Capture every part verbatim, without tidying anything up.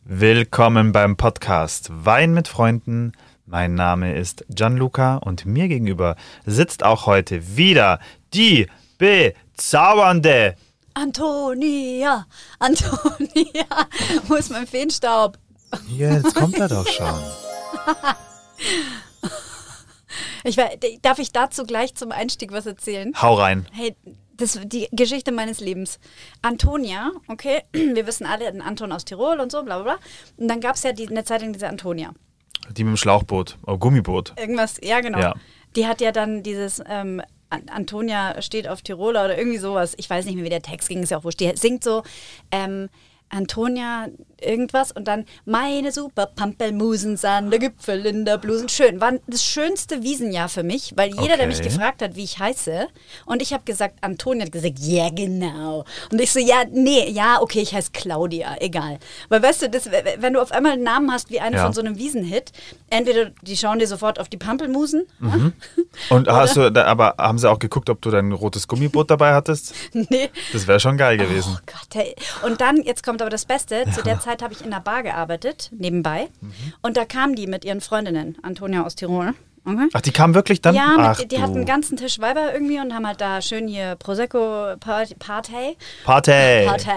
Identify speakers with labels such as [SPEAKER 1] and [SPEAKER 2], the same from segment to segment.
[SPEAKER 1] Willkommen beim Podcast Wein mit Freunden. Mein Name ist Gianluca und mir gegenüber sitzt auch heute wieder die bezaubernde
[SPEAKER 2] Antonia, Antonia, wo ist mein Feenstaub?
[SPEAKER 1] Ja, jetzt kommt er doch schon.
[SPEAKER 2] Ich, darf ich dazu gleich zum Einstieg was erzählen?
[SPEAKER 1] Hau rein.
[SPEAKER 2] Hey, das ist die Geschichte meines Lebens. Antonia, okay, wir wissen alle, ein Anton aus Tirol und so, bla bla bla. Und dann gab es ja die, eine Zeit lang diese Antonia.
[SPEAKER 1] Die mit dem Schlauchboot, oh, Gummiboot.
[SPEAKER 2] Irgendwas, ja genau.
[SPEAKER 1] Ja.
[SPEAKER 2] Die hat ja dann dieses ähm, Antonia steht auf Tiroler oder irgendwie sowas. Ich weiß nicht mehr, wie der Text ging, ist ja auch wurscht. Die singt so, ähm, Antonia irgendwas und dann meine super Pampelmusen sahen der Gipfel in der Blusen. Schön. War das schönste Wiesenjahr für mich, weil jeder,
[SPEAKER 1] Okay.
[SPEAKER 2] der mich gefragt hat, wie ich heiße, und ich habe gesagt, Antonia hat gesagt, ja yeah, genau. Und ich so, ja, nee, ja, okay, ich heiße Claudia, egal. Weil weißt du, das, wenn du auf einmal einen Namen hast wie eine
[SPEAKER 1] Ja.
[SPEAKER 2] von so einem Wiesenhit, entweder die schauen dir sofort auf die Pampelmusen.
[SPEAKER 1] Mhm. Und hast du, da, aber haben sie auch geguckt, ob du dein rotes Gummiboot dabei hattest?
[SPEAKER 2] Nee.
[SPEAKER 1] Das wäre schon geil gewesen.
[SPEAKER 2] Oh Gott, hey. Und dann, jetzt kommt aber das Beste, zu der Zeit habe ich in der Bar gearbeitet, nebenbei. Mhm. Und da kamen die mit ihren Freundinnen, Antonia aus Tirol. Okay.
[SPEAKER 1] Ach, die kamen wirklich dann?
[SPEAKER 2] Ja,
[SPEAKER 1] Ach,
[SPEAKER 2] mit, die
[SPEAKER 1] du.
[SPEAKER 2] hatten einen ganzen Tisch Weiber irgendwie und haben halt da schön hier Prosecco Party. Party.
[SPEAKER 1] Party.
[SPEAKER 2] Party.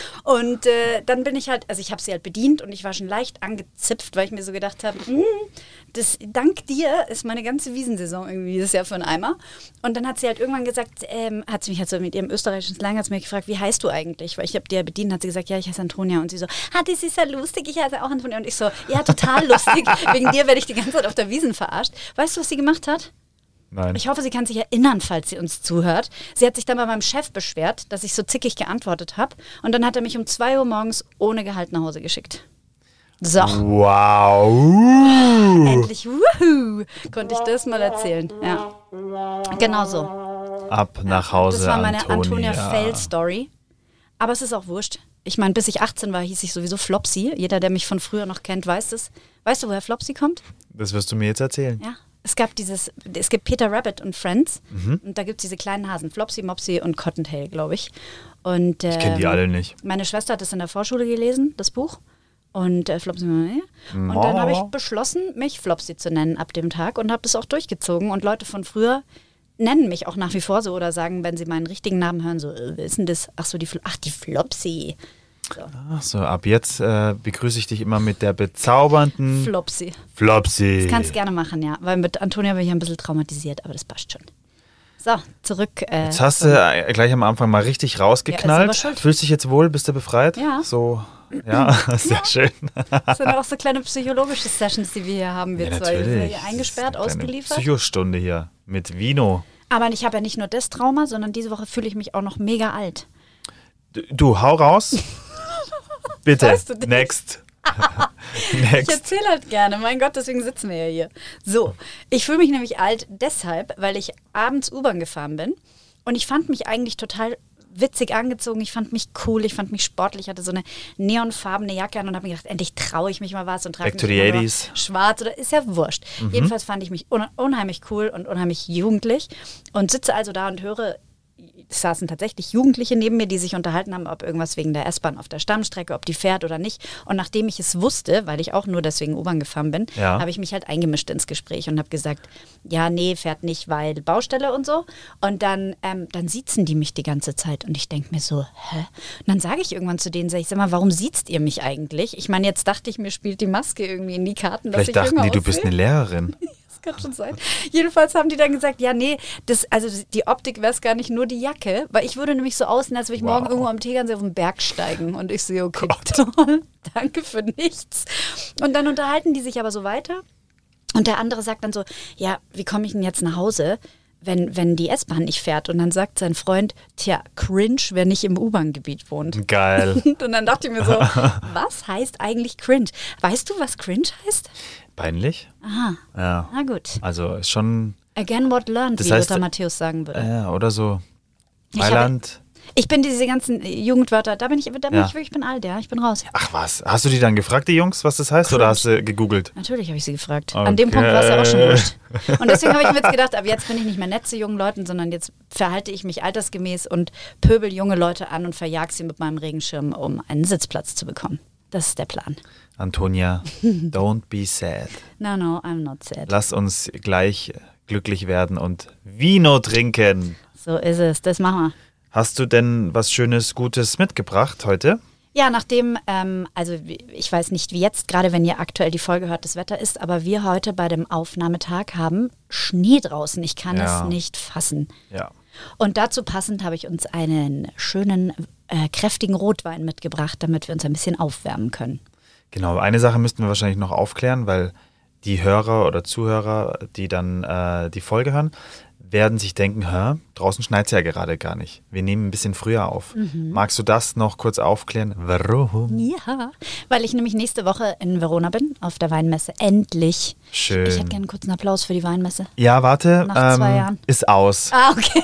[SPEAKER 2] Und äh, dann bin ich halt, also ich habe sie halt bedient und ich war schon leicht angezipft, weil ich mir so gedacht habe, hm, das, dank dir ist meine ganze Wiesensaison irgendwie dieses Jahr für einen Eimer. Und dann hat sie halt irgendwann gesagt, ähm, hat sie mich halt so mit ihrem österreichischen Slang hat sie mich gefragt, wie heißt du eigentlich? Weil ich habe die ja bedient, hat sie gesagt, ja, ich heiße Antonia. Und sie so, ah, das ist ja lustig, ich heiße auch Antonia. Und ich so, ja, total lustig, wegen dir werde ich die ganze Zeit auf der Wiesn verarscht. Weißt du, was sie gemacht hat?
[SPEAKER 1] Nein.
[SPEAKER 2] Ich hoffe, sie kann sich erinnern, falls sie uns zuhört. Sie hat sich dann bei meinem Chef beschwert, dass ich so zickig geantwortet habe. Und dann hat er mich um zwei Uhr morgens ohne Gehalt nach Hause geschickt. So.
[SPEAKER 1] Wow. Uh.
[SPEAKER 2] Endlich, wuhu, konnte ich das mal erzählen. Ja, genau so.
[SPEAKER 1] Ab nach Hause,
[SPEAKER 2] Das war meine
[SPEAKER 1] Antonia.
[SPEAKER 2] Antonia-Fail-Story. Aber es ist auch wurscht. Ich meine, bis ich achtzehn war, hieß ich sowieso Flopsy. Jeder, der mich von früher noch kennt, weiß es. Weißt du, woher Flopsy kommt?
[SPEAKER 1] Das wirst du mir jetzt erzählen.
[SPEAKER 2] Ja. Es gab dieses, es gibt Peter Rabbit und Friends.
[SPEAKER 1] Mhm.
[SPEAKER 2] Und da gibt es diese kleinen Hasen, Flopsy, Mopsy und Cottontail, glaube ich. Und, ähm,
[SPEAKER 1] Ich kenne die alle nicht.
[SPEAKER 2] Meine Schwester hat das in der Vorschule gelesen, das Buch. Und äh, Flopsy, und
[SPEAKER 1] Oh.
[SPEAKER 2] dann habe ich beschlossen, mich Flopsy zu nennen ab dem Tag und habe das auch durchgezogen. Und Leute von früher nennen mich auch nach wie vor so oder sagen, wenn sie meinen richtigen Namen hören, so, äh, wer ist denn das? Ach so, die, Fl- ach, die Flopsy. So.
[SPEAKER 1] Ach so, ab jetzt äh, begrüße ich dich immer mit der bezaubernden
[SPEAKER 2] Flopsy.
[SPEAKER 1] Flopsy.
[SPEAKER 2] Das kannst du gerne machen, ja. Weil mit Antonia bin ich ein bisschen traumatisiert, aber das passt schon. So, zurück. Äh,
[SPEAKER 1] Jetzt hast du äh, gleich am Anfang mal richtig rausgeknallt.
[SPEAKER 2] Ja, ist aber schuld.
[SPEAKER 1] Fühlst dich jetzt wohl? Bist du befreit?
[SPEAKER 2] Ja.
[SPEAKER 1] So, ja, sehr
[SPEAKER 2] Ja.
[SPEAKER 1] schön.
[SPEAKER 2] Das sind auch so kleine psychologische Sessions, die wir hier haben. Wir
[SPEAKER 1] Ja,
[SPEAKER 2] zwei wir sind
[SPEAKER 1] natürlich.
[SPEAKER 2] hier eingesperrt,
[SPEAKER 1] Das ist eine
[SPEAKER 2] ausgeliefert.
[SPEAKER 1] Psychostunde hier mit Vino.
[SPEAKER 2] Aber ich habe ja nicht nur das Trauma, sondern diese Woche fühle ich mich auch noch mega alt.
[SPEAKER 1] Du, du hau raus. Bitte.
[SPEAKER 2] Weißt du nicht?
[SPEAKER 1] Next.
[SPEAKER 2] Ich
[SPEAKER 1] Next.
[SPEAKER 2] erzähle halt gerne, mein Gott, deswegen sitzen wir ja hier. So, ich fühle mich nämlich alt deshalb, weil ich abends U-Bahn gefahren bin und ich fand mich eigentlich total witzig angezogen, ich fand mich cool, ich fand mich sportlich, ich hatte so eine neonfarbene Jacke an und habe mir gedacht, endlich traue ich mich mal was und trage
[SPEAKER 1] Back to
[SPEAKER 2] nicht
[SPEAKER 1] the
[SPEAKER 2] immer nur
[SPEAKER 1] eighties.
[SPEAKER 2] schwarz oder ist ja wurscht.
[SPEAKER 1] Mhm.
[SPEAKER 2] Jedenfalls fand ich mich un unheimlich cool und unheimlich jugendlich und sitze also da und höre, es saßen tatsächlich Jugendliche neben mir, die sich unterhalten haben, ob irgendwas wegen der S-Bahn auf der Stammstrecke, ob die fährt oder nicht. Und nachdem ich es wusste, weil ich auch nur deswegen U-Bahn gefahren bin,
[SPEAKER 1] Ja.
[SPEAKER 2] habe ich mich halt eingemischt ins Gespräch und habe gesagt, ja, nee, fährt nicht, weil Baustelle und so. Und dann, ähm, dann siezen die mich die ganze Zeit und ich denke mir so, hä? Und dann sage ich irgendwann zu denen, sag ich, sag mal, warum siezt ihr mich eigentlich? Ich meine, jetzt dachte ich, mir spielt die Maske irgendwie in die Karten, dass
[SPEAKER 1] Vielleicht
[SPEAKER 2] ich
[SPEAKER 1] dachten
[SPEAKER 2] jünger
[SPEAKER 1] die, du bist
[SPEAKER 2] aussehe.
[SPEAKER 1] eine Lehrerin.
[SPEAKER 2] Das kann schon sein. Jedenfalls haben die dann gesagt, ja, nee, das, also die Optik wäre es gar nicht nur die Jacke, weil ich würde nämlich so aussehen, als würde ich
[SPEAKER 1] Wow.
[SPEAKER 2] morgen irgendwo am Tegernsee auf den Berg steigen. Und ich sehe, okay, toll, danke für nichts. Und dann unterhalten die sich aber so weiter. Und der andere sagt dann so, ja, wie komme ich denn jetzt nach Hause, wenn, wenn die S-Bahn nicht fährt? Und dann sagt sein Freund, tja, cringe, wer nicht im U-Bahn-Gebiet wohnt.
[SPEAKER 1] Geil.
[SPEAKER 2] Und dann dachte ich mir so, was heißt eigentlich cringe? Weißt du, was cringe heißt?
[SPEAKER 1] Peinlich?
[SPEAKER 2] Aha,
[SPEAKER 1] Ja.
[SPEAKER 2] na gut.
[SPEAKER 1] Also ist schon,
[SPEAKER 2] Again what learned,
[SPEAKER 1] Das
[SPEAKER 2] wie
[SPEAKER 1] heißt,
[SPEAKER 2] Lothar Matthäus sagen würde.
[SPEAKER 1] ja, oder so.
[SPEAKER 2] Ich habe-
[SPEAKER 1] Mailand.
[SPEAKER 2] Ich bin diese ganzen Jugendwörter, da bin ich, da bin
[SPEAKER 1] Ja.
[SPEAKER 2] ich wirklich, ich bin alt, ja, ich bin raus.
[SPEAKER 1] Ach was, hast du die dann gefragt, die Jungs, was das heißt, oder hast du gegoogelt?
[SPEAKER 2] Natürlich habe ich sie gefragt.
[SPEAKER 1] Okay.
[SPEAKER 2] An dem Punkt war es ja auch schon wurscht. Und deswegen habe ich mir jetzt gedacht, ab jetzt bin ich nicht mehr nett zu jungen Leuten, sondern jetzt verhalte ich mich altersgemäß und pöbel junge Leute an und verjag sie mit meinem Regenschirm, um einen Sitzplatz zu bekommen. Das ist der Plan.
[SPEAKER 1] Antonia, don't be sad.
[SPEAKER 2] No, no, I'm not sad.
[SPEAKER 1] Lass uns gleich glücklich werden und Vino trinken.
[SPEAKER 2] So ist es, das machen wir.
[SPEAKER 1] Hast du denn was Schönes, Gutes mitgebracht heute?
[SPEAKER 2] Ja, nachdem, ähm, also ich weiß nicht, wie jetzt, gerade wenn ihr aktuell die Folge hört, das Wetter ist, aber wir heute bei dem Aufnahmetag haben Schnee draußen. Ich kann
[SPEAKER 1] Ja.
[SPEAKER 2] es nicht fassen.
[SPEAKER 1] Ja.
[SPEAKER 2] Und dazu passend habe ich uns einen schönen, äh, kräftigen Rotwein mitgebracht, damit wir uns ein bisschen aufwärmen können.
[SPEAKER 1] Genau, eine Sache müssten wir wahrscheinlich noch aufklären, weil die Hörer oder Zuhörer, die dann äh, die Folge hören, werden sich denken, hä, draußen schneit es ja gerade gar nicht. Wir nehmen ein bisschen früher auf.
[SPEAKER 2] Mhm.
[SPEAKER 1] Magst du das noch kurz aufklären? Warum?
[SPEAKER 2] Ja, weil ich nämlich nächste Woche in Verona bin, auf der Weinmesse. Endlich.
[SPEAKER 1] Schön.
[SPEAKER 2] Ich hätte gerne einen kurzen Applaus für die Weinmesse.
[SPEAKER 1] Ja, warte,
[SPEAKER 2] Nach zwei
[SPEAKER 1] ähm,
[SPEAKER 2] Jahren.
[SPEAKER 1] ist aus.
[SPEAKER 2] Ah, okay.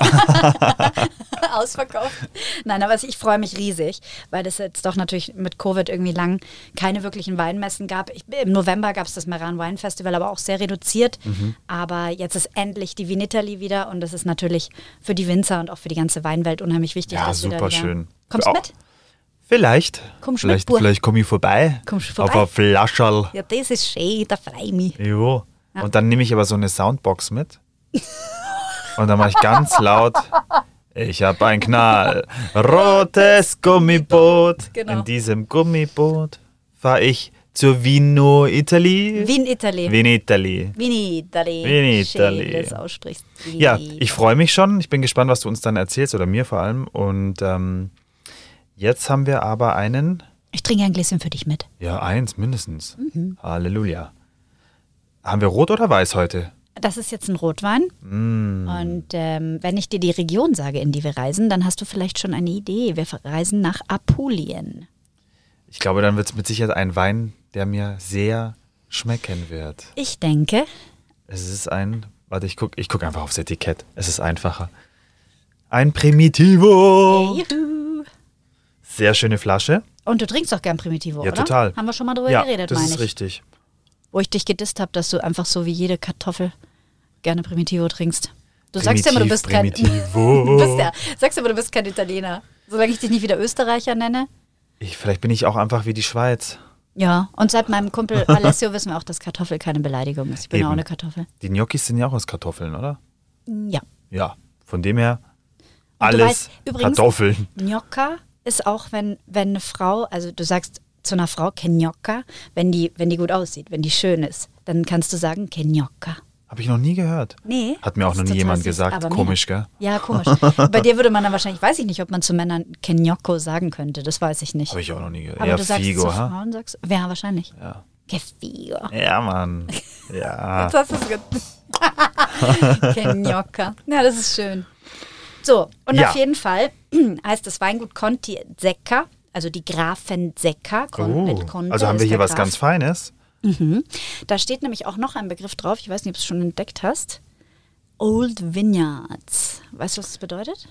[SPEAKER 2] Ausverkauft. Nein, aber ich freue mich riesig, weil das jetzt doch natürlich mit Covid irgendwie lang keine wirklichen Weinmessen gab. Ich, Im November gab es das Meran Wine Festival, aber auch sehr reduziert.
[SPEAKER 1] Mhm.
[SPEAKER 2] Aber jetzt ist endlich die Vinitaly wieder und das ist natürlich für die Winzer und auch für die ganze Weinwelt unheimlich wichtig.
[SPEAKER 1] Ja,
[SPEAKER 2] dass wir da
[SPEAKER 1] super
[SPEAKER 2] wieder-
[SPEAKER 1] schön.
[SPEAKER 2] Kommst
[SPEAKER 1] Auch-
[SPEAKER 2] du mit?
[SPEAKER 1] Vielleicht.
[SPEAKER 2] Kommst du mit,
[SPEAKER 1] vielleicht
[SPEAKER 2] Bub?
[SPEAKER 1] vielleicht komme ich vorbei.
[SPEAKER 2] Kommst du
[SPEAKER 1] Auf
[SPEAKER 2] vorbei?
[SPEAKER 1] eine Flascherl.
[SPEAKER 2] Ja, das ist schön, da freue ich mich.
[SPEAKER 1] Jo.
[SPEAKER 2] Ja.
[SPEAKER 1] Und dann nehme ich aber so eine Soundbox mit. Und dann mache ich ganz laut, ich habe ein knallrotes Gummiboot.
[SPEAKER 2] Genau.
[SPEAKER 1] In diesem Gummiboot fahre ich zur Vino Italy.
[SPEAKER 2] Wien, Italy.
[SPEAKER 1] Vin Italy.
[SPEAKER 2] Vinitaly.
[SPEAKER 1] Vinitaly.
[SPEAKER 2] Schön, das aussprichst.
[SPEAKER 1] Ja, ich freue mich schon. Ich bin gespannt, was du uns dann erzählst, oder mir vor allem. Und ähm, jetzt haben wir aber einen,
[SPEAKER 2] Ich trinke ein Gläschen für dich mit.
[SPEAKER 1] ja, eins mindestens.
[SPEAKER 2] Mhm.
[SPEAKER 1] Halleluja. Haben wir rot oder weiß heute?
[SPEAKER 2] Das ist jetzt ein Rotwein.
[SPEAKER 1] Mm.
[SPEAKER 2] Und ähm, wenn ich dir die Region sage, in die wir reisen, dann hast du vielleicht schon eine Idee. Wir reisen nach Apulien.
[SPEAKER 1] Ich glaube, dann wird es mit Sicherheit ein Wein, der mir sehr schmecken wird.
[SPEAKER 2] Ich denke,
[SPEAKER 1] Es ist ein, warte, ich gucke ich guck einfach aufs Etikett. Es ist einfacher. Ein Primitivo.
[SPEAKER 2] juhu.
[SPEAKER 1] Sehr schöne Flasche.
[SPEAKER 2] Und du trinkst doch gern Primitivo,
[SPEAKER 1] Ja,
[SPEAKER 2] oder?
[SPEAKER 1] total.
[SPEAKER 2] Haben wir schon mal drüber
[SPEAKER 1] Ja,
[SPEAKER 2] geredet,
[SPEAKER 1] das
[SPEAKER 2] meine
[SPEAKER 1] ist
[SPEAKER 2] ich.
[SPEAKER 1] richtig.
[SPEAKER 2] Wo ich dich gedisst habe, dass du einfach so wie jede Kartoffel gerne Primitivo trinkst. Du sagst ja immer, du bist kein...
[SPEAKER 1] Primitivo.
[SPEAKER 2] du bist ja, sagst aber, du bist kein Italiener. Solange ich dich nicht wieder Österreicher nenne.
[SPEAKER 1] Ich, vielleicht bin ich auch einfach wie die Schweiz.
[SPEAKER 2] Ja, und seit meinem Kumpel Alessio wissen wir auch, dass Kartoffel keine Beleidigung ist. Ich bin
[SPEAKER 1] Eben.
[SPEAKER 2] auch eine Kartoffel.
[SPEAKER 1] Die Gnocchis sind ja auch aus Kartoffeln, oder?
[SPEAKER 2] Ja.
[SPEAKER 1] Ja, von dem her
[SPEAKER 2] Und du
[SPEAKER 1] alles
[SPEAKER 2] weißt, übrigens,
[SPEAKER 1] Kartoffeln.
[SPEAKER 2] Gnocca ist auch, wenn, wenn eine Frau, also du sagst zu einer Frau che gnocca, wenn die, wenn die gut aussieht, wenn die schön ist, dann kannst du sagen che gnocca.
[SPEAKER 1] Habe ich noch nie gehört.
[SPEAKER 2] Nee.
[SPEAKER 1] Hat mir auch
[SPEAKER 2] das
[SPEAKER 1] noch
[SPEAKER 2] ist
[SPEAKER 1] nie
[SPEAKER 2] total
[SPEAKER 1] jemand
[SPEAKER 2] süß,
[SPEAKER 1] gesagt.
[SPEAKER 2] aber mir-
[SPEAKER 1] Komisch, gell?
[SPEAKER 2] Ja, komisch. Bei dir würde man dann wahrscheinlich, weiß ich nicht, ob man zu Männern che gnocco sagen könnte, das weiß ich nicht.
[SPEAKER 1] Habe ich auch noch nie gehört.
[SPEAKER 2] Aber
[SPEAKER 1] Ja,
[SPEAKER 2] du sagst
[SPEAKER 1] Figo,
[SPEAKER 2] zu
[SPEAKER 1] ha?
[SPEAKER 2] Frauen, sagst ja, wahrscheinlich.
[SPEAKER 1] Ja.
[SPEAKER 2] Che figo.
[SPEAKER 1] Ja, Mann. Ja.
[SPEAKER 2] Jetzt hast du es ge- Che gnocca. Ja, das ist schön. So, und
[SPEAKER 1] Ja.
[SPEAKER 2] auf jeden Fall heißt das Weingut Conti Zecca, also die Grafen Zecca. Con,
[SPEAKER 1] Oh,
[SPEAKER 2] mit Conte
[SPEAKER 1] also haben
[SPEAKER 2] ist
[SPEAKER 1] wir hier
[SPEAKER 2] der
[SPEAKER 1] was
[SPEAKER 2] Graf.
[SPEAKER 1] ganz Feines.
[SPEAKER 2] Mhm. Da steht nämlich auch noch ein Begriff drauf, ich weiß nicht, ob du es schon entdeckt hast. Old Vineyards. Weißt du, was das bedeutet?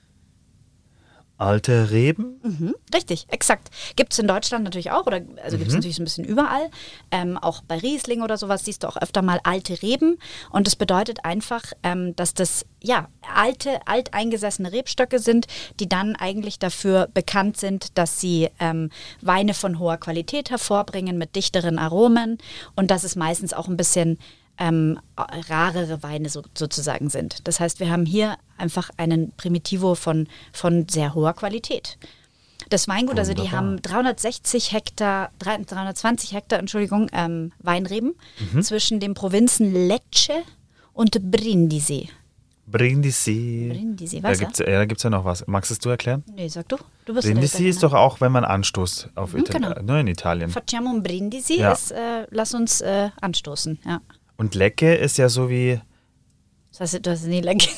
[SPEAKER 1] Alte Reben.
[SPEAKER 2] Mhm. Richtig, exakt. Gibt es in Deutschland natürlich auch, oder also gibt es natürlich so ein bisschen überall. Ähm, auch bei Riesling oder sowas siehst du auch öfter mal alte Reben. Und das bedeutet einfach, ähm, dass das ja alte, alteingesessene Rebstöcke sind, die dann eigentlich dafür bekannt sind, dass sie ähm, Weine von hoher Qualität hervorbringen mit dichteren Aromen und dass es meistens auch ein bisschen ähm, rarere Weine so, sozusagen sind. Das heißt, wir haben hier einfach einen Primitivo von, von sehr hoher Qualität. Das Weingut, also die
[SPEAKER 1] Wunderbar.
[SPEAKER 2] haben dreihundertsechzig Hektar, dreihundertzwanzig Hektar, Entschuldigung, ähm, Weinreben
[SPEAKER 1] Mhm.
[SPEAKER 2] zwischen den Provinzen Lecce und Brindisi.
[SPEAKER 1] Brindisi.
[SPEAKER 2] Brindisi,
[SPEAKER 1] Da
[SPEAKER 2] was?
[SPEAKER 1] gibt's, ja, da gibt es ja noch was. Magst es du erklären?
[SPEAKER 2] Nee, sag du. Du bist ja der
[SPEAKER 1] Brindisi ist
[SPEAKER 2] Italiener.
[SPEAKER 1] doch auch, wenn man anstoßt auf
[SPEAKER 2] Mhm,
[SPEAKER 1] Italien,
[SPEAKER 2] genau.
[SPEAKER 1] ne, in Italien.
[SPEAKER 2] Facciamo un Brindisi
[SPEAKER 1] Ja.
[SPEAKER 2] ist, äh, lass uns äh, anstoßen, ja.
[SPEAKER 1] Und Lecce ist ja so wie
[SPEAKER 2] Das heißt, du hast nie Lecce.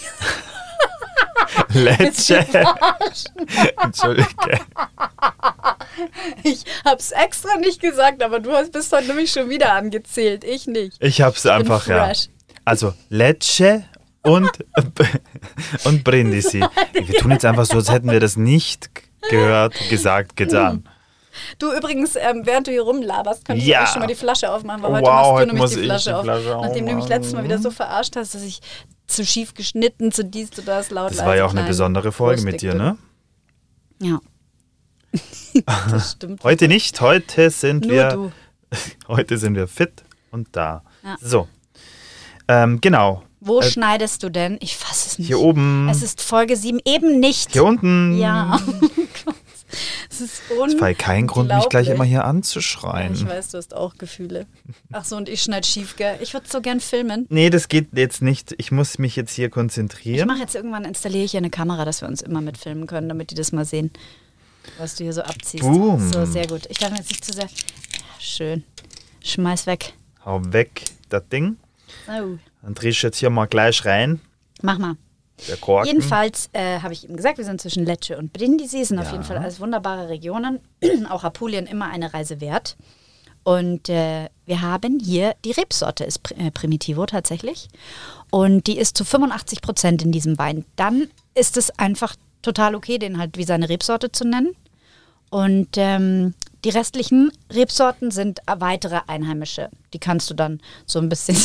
[SPEAKER 1] Lecce. Entschuldige.
[SPEAKER 2] Ich hab's extra nicht gesagt, aber du hast bist heute nämlich schon wieder angezählt, ich nicht.
[SPEAKER 1] Ich hab's einfach, ja.
[SPEAKER 2] fresh.
[SPEAKER 1] Also Lecce und, und Brindisi. Wir tun jetzt einfach so, als hätten wir das nicht gehört, gesagt, getan.
[SPEAKER 2] Du übrigens, ähm, während du hier rumlaberst, könntest
[SPEAKER 1] Ja.
[SPEAKER 2] du auch schon mal die Flasche aufmachen, weil heute
[SPEAKER 1] Wow,
[SPEAKER 2] machst du
[SPEAKER 1] heute
[SPEAKER 2] nämlich
[SPEAKER 1] muss
[SPEAKER 2] die
[SPEAKER 1] ich
[SPEAKER 2] Flasche
[SPEAKER 1] die
[SPEAKER 2] auf.
[SPEAKER 1] Flasche
[SPEAKER 2] Nachdem du mich
[SPEAKER 1] aufmachen.
[SPEAKER 2] letztes Mal wieder so verarscht hast, dass ich zu schief geschnitten, zu dies, zu das, laut,
[SPEAKER 1] Das
[SPEAKER 2] leise,
[SPEAKER 1] war ja auch eine
[SPEAKER 2] klein,
[SPEAKER 1] besondere Folge mit
[SPEAKER 2] lustig
[SPEAKER 1] dir,
[SPEAKER 2] bin.
[SPEAKER 1] ne?
[SPEAKER 2] Ja. Das stimmt.
[SPEAKER 1] Heute nicht, heute sind
[SPEAKER 2] Nur
[SPEAKER 1] wir
[SPEAKER 2] du.
[SPEAKER 1] heute sind wir fit und da.
[SPEAKER 2] Ja.
[SPEAKER 1] So. Ähm, genau.
[SPEAKER 2] Wo
[SPEAKER 1] Äh,
[SPEAKER 2] schneidest du denn? Ich fasse es nicht.
[SPEAKER 1] Hier oben.
[SPEAKER 2] Es ist Folge sieben, eben nicht.
[SPEAKER 1] Hier unten.
[SPEAKER 2] Ja. Oh Gott. Es ist unglaublich.
[SPEAKER 1] Es war kein Grund, mich gleich immer hier anzuschreien.
[SPEAKER 2] Ich weiß, du hast auch Gefühle. Ach so, und ich schneide schief, gell? Ich würde so gern filmen.
[SPEAKER 1] Nee, das geht jetzt nicht. Ich muss mich jetzt hier
[SPEAKER 2] Ich
[SPEAKER 1] konzentrieren.
[SPEAKER 2] mache jetzt irgendwann, installiere ich hier eine Kamera, dass wir uns immer mitfilmen können, damit die das mal sehen, was du hier so abziehst.
[SPEAKER 1] Boom.
[SPEAKER 2] So, sehr gut. Ich darf jetzt nicht zu sehr... Ja, schön. Schmeiß weg.
[SPEAKER 1] Hau weg das Ding.
[SPEAKER 2] Oh.
[SPEAKER 1] Dann drehst du jetzt hier mal gleich rein.
[SPEAKER 2] Mach mal.
[SPEAKER 1] Der Korken.
[SPEAKER 2] Jedenfalls äh, habe ich eben gesagt, wir sind zwischen Lecce und Brindisi, sind auf
[SPEAKER 1] Ja.
[SPEAKER 2] jeden Fall alles wunderbare Regionen. Auch Apulien immer eine Reise wert. Und äh, wir haben hier, die Rebsorte ist Pr- äh, Primitivo tatsächlich. Und die ist zu fünfundachtzig Prozent in diesem Wein. Dann ist es einfach total okay, den halt wie seine Rebsorte zu nennen. Und ähm, die restlichen Rebsorten sind äh, weitere einheimische. Die kannst du dann so ein bisschen...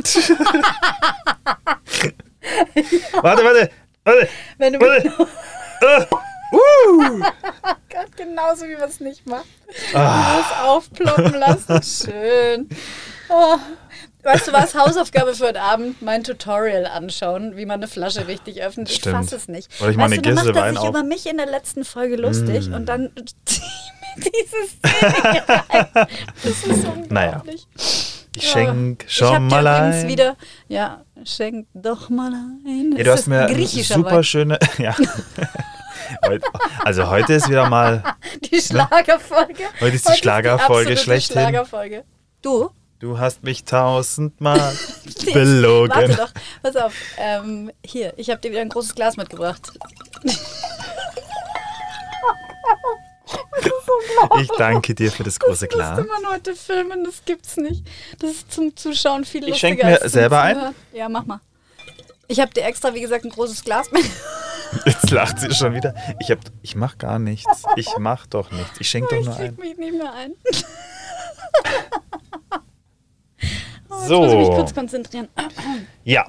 [SPEAKER 1] Warte, warte, warte.
[SPEAKER 2] Wenn du
[SPEAKER 1] warte. Ah, uh.
[SPEAKER 2] Gott, genauso wie man es nicht macht. Ah. Du musst aufploppen lassen. Schön. Oh. Weißt du was? Hausaufgabe für heute Abend, mein Tutorial anschauen, wie man eine Flasche richtig öffnet. Ich
[SPEAKER 1] Stimmt.
[SPEAKER 2] fasse es nicht.
[SPEAKER 1] Oder ich mache
[SPEAKER 2] weißt
[SPEAKER 1] eine
[SPEAKER 2] du, dann
[SPEAKER 1] Gisse
[SPEAKER 2] macht er
[SPEAKER 1] Wein
[SPEAKER 2] sich
[SPEAKER 1] auf.
[SPEAKER 2] über mich in der letzten Folge lustig mm. und dann dieses Szene rein. Das ist unglaublich.
[SPEAKER 1] Naja. Ich schenk
[SPEAKER 2] Ich
[SPEAKER 1] schon
[SPEAKER 2] hab
[SPEAKER 1] mal
[SPEAKER 2] dir übrigens
[SPEAKER 1] ein.
[SPEAKER 2] wieder, ja, schenk doch mal ein.
[SPEAKER 1] Ja, du
[SPEAKER 2] Es
[SPEAKER 1] hast
[SPEAKER 2] ist
[SPEAKER 1] mir
[SPEAKER 2] ein
[SPEAKER 1] eine
[SPEAKER 2] griechischer
[SPEAKER 1] super
[SPEAKER 2] Wein.
[SPEAKER 1] schöne. Ja. Heute, also heute ist wieder mal.
[SPEAKER 2] Die Schlagerfolge.
[SPEAKER 1] Heute ist die Schlagerfolge
[SPEAKER 2] absolute
[SPEAKER 1] schlechthin.
[SPEAKER 2] Schlagerfolge. Du?
[SPEAKER 1] Du hast mich tausendmal belogen.
[SPEAKER 2] Warte doch, pass auf. Ähm, hier, ich habe dir wieder ein großes Glas mitgebracht.
[SPEAKER 1] Ich danke dir für das große
[SPEAKER 2] Das
[SPEAKER 1] Glas.
[SPEAKER 2] müsste man heute filmen, das gibt's nicht. Das ist zum Zuschauen viel
[SPEAKER 1] Ich
[SPEAKER 2] lustiger
[SPEAKER 1] schenk mir
[SPEAKER 2] als zum
[SPEAKER 1] selber ein.
[SPEAKER 2] Zuhören. Ja, mach mal. Ich habe dir extra, wie gesagt, ein großes Glas mit.
[SPEAKER 1] Jetzt lacht sie schon wieder. Ich, hab, ich mach gar nichts. Ich mach doch nichts. Ich schenk doch
[SPEAKER 2] Ich
[SPEAKER 1] nur
[SPEAKER 2] krieg
[SPEAKER 1] ein.
[SPEAKER 2] mich nicht mehr ein. Oh, jetzt muss ich mich kurz
[SPEAKER 1] So.
[SPEAKER 2] konzentrieren.
[SPEAKER 1] Ja.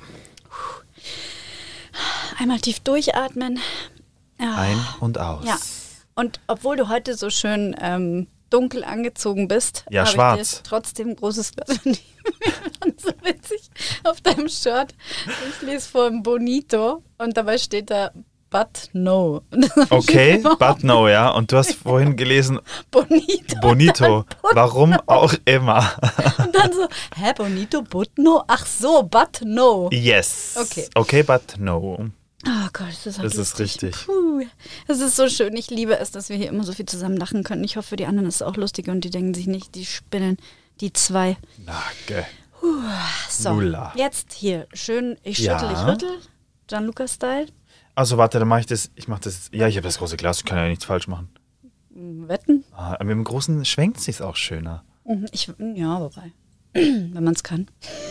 [SPEAKER 2] Einmal tief durchatmen. Ja.
[SPEAKER 1] Ein und aus.
[SPEAKER 2] Ja. Und obwohl du heute so schön ähm, dunkel angezogen bist,
[SPEAKER 1] Ja,
[SPEAKER 2] habe
[SPEAKER 1] schwarz.
[SPEAKER 2] ich dir trotzdem ein großes Glas. So witzig auf deinem Shirt. Ich lese vor Bonito und dabei steht da But No.
[SPEAKER 1] Okay, but no, ja. Und du hast vorhin gelesen
[SPEAKER 2] Bonito.
[SPEAKER 1] Bonito. Warum auch immer.
[SPEAKER 2] Und dann so, hä, Bonito, but no? Ach so, but no.
[SPEAKER 1] Yes.
[SPEAKER 2] Okay.
[SPEAKER 1] Okay, but no.
[SPEAKER 2] Oh Gott, das ist, halt
[SPEAKER 1] Das ist
[SPEAKER 2] lustig.
[SPEAKER 1] richtig.
[SPEAKER 2] Puh, es ist so schön. Ich liebe es, dass wir hier immer so viel zusammen lachen können. Ich hoffe, für die anderen ist es auch lustig und die denken sich nicht, die spinnen, die zwei.
[SPEAKER 1] Danke.
[SPEAKER 2] So,
[SPEAKER 1] Lula.
[SPEAKER 2] jetzt hier, schön, ich
[SPEAKER 1] Ja.
[SPEAKER 2] schüttel, ich rüttel. Gianluca-Style.
[SPEAKER 1] Also warte, dann mache ich das. Ich mache das. Ja, ich habe das große Glas. Ich kann ja nichts falsch machen.
[SPEAKER 2] Wetten?
[SPEAKER 1] Ah, mit dem großen schwenkt es sich auch schöner.
[SPEAKER 2] Mhm, Ich, ja, wobei. Wenn man es kann.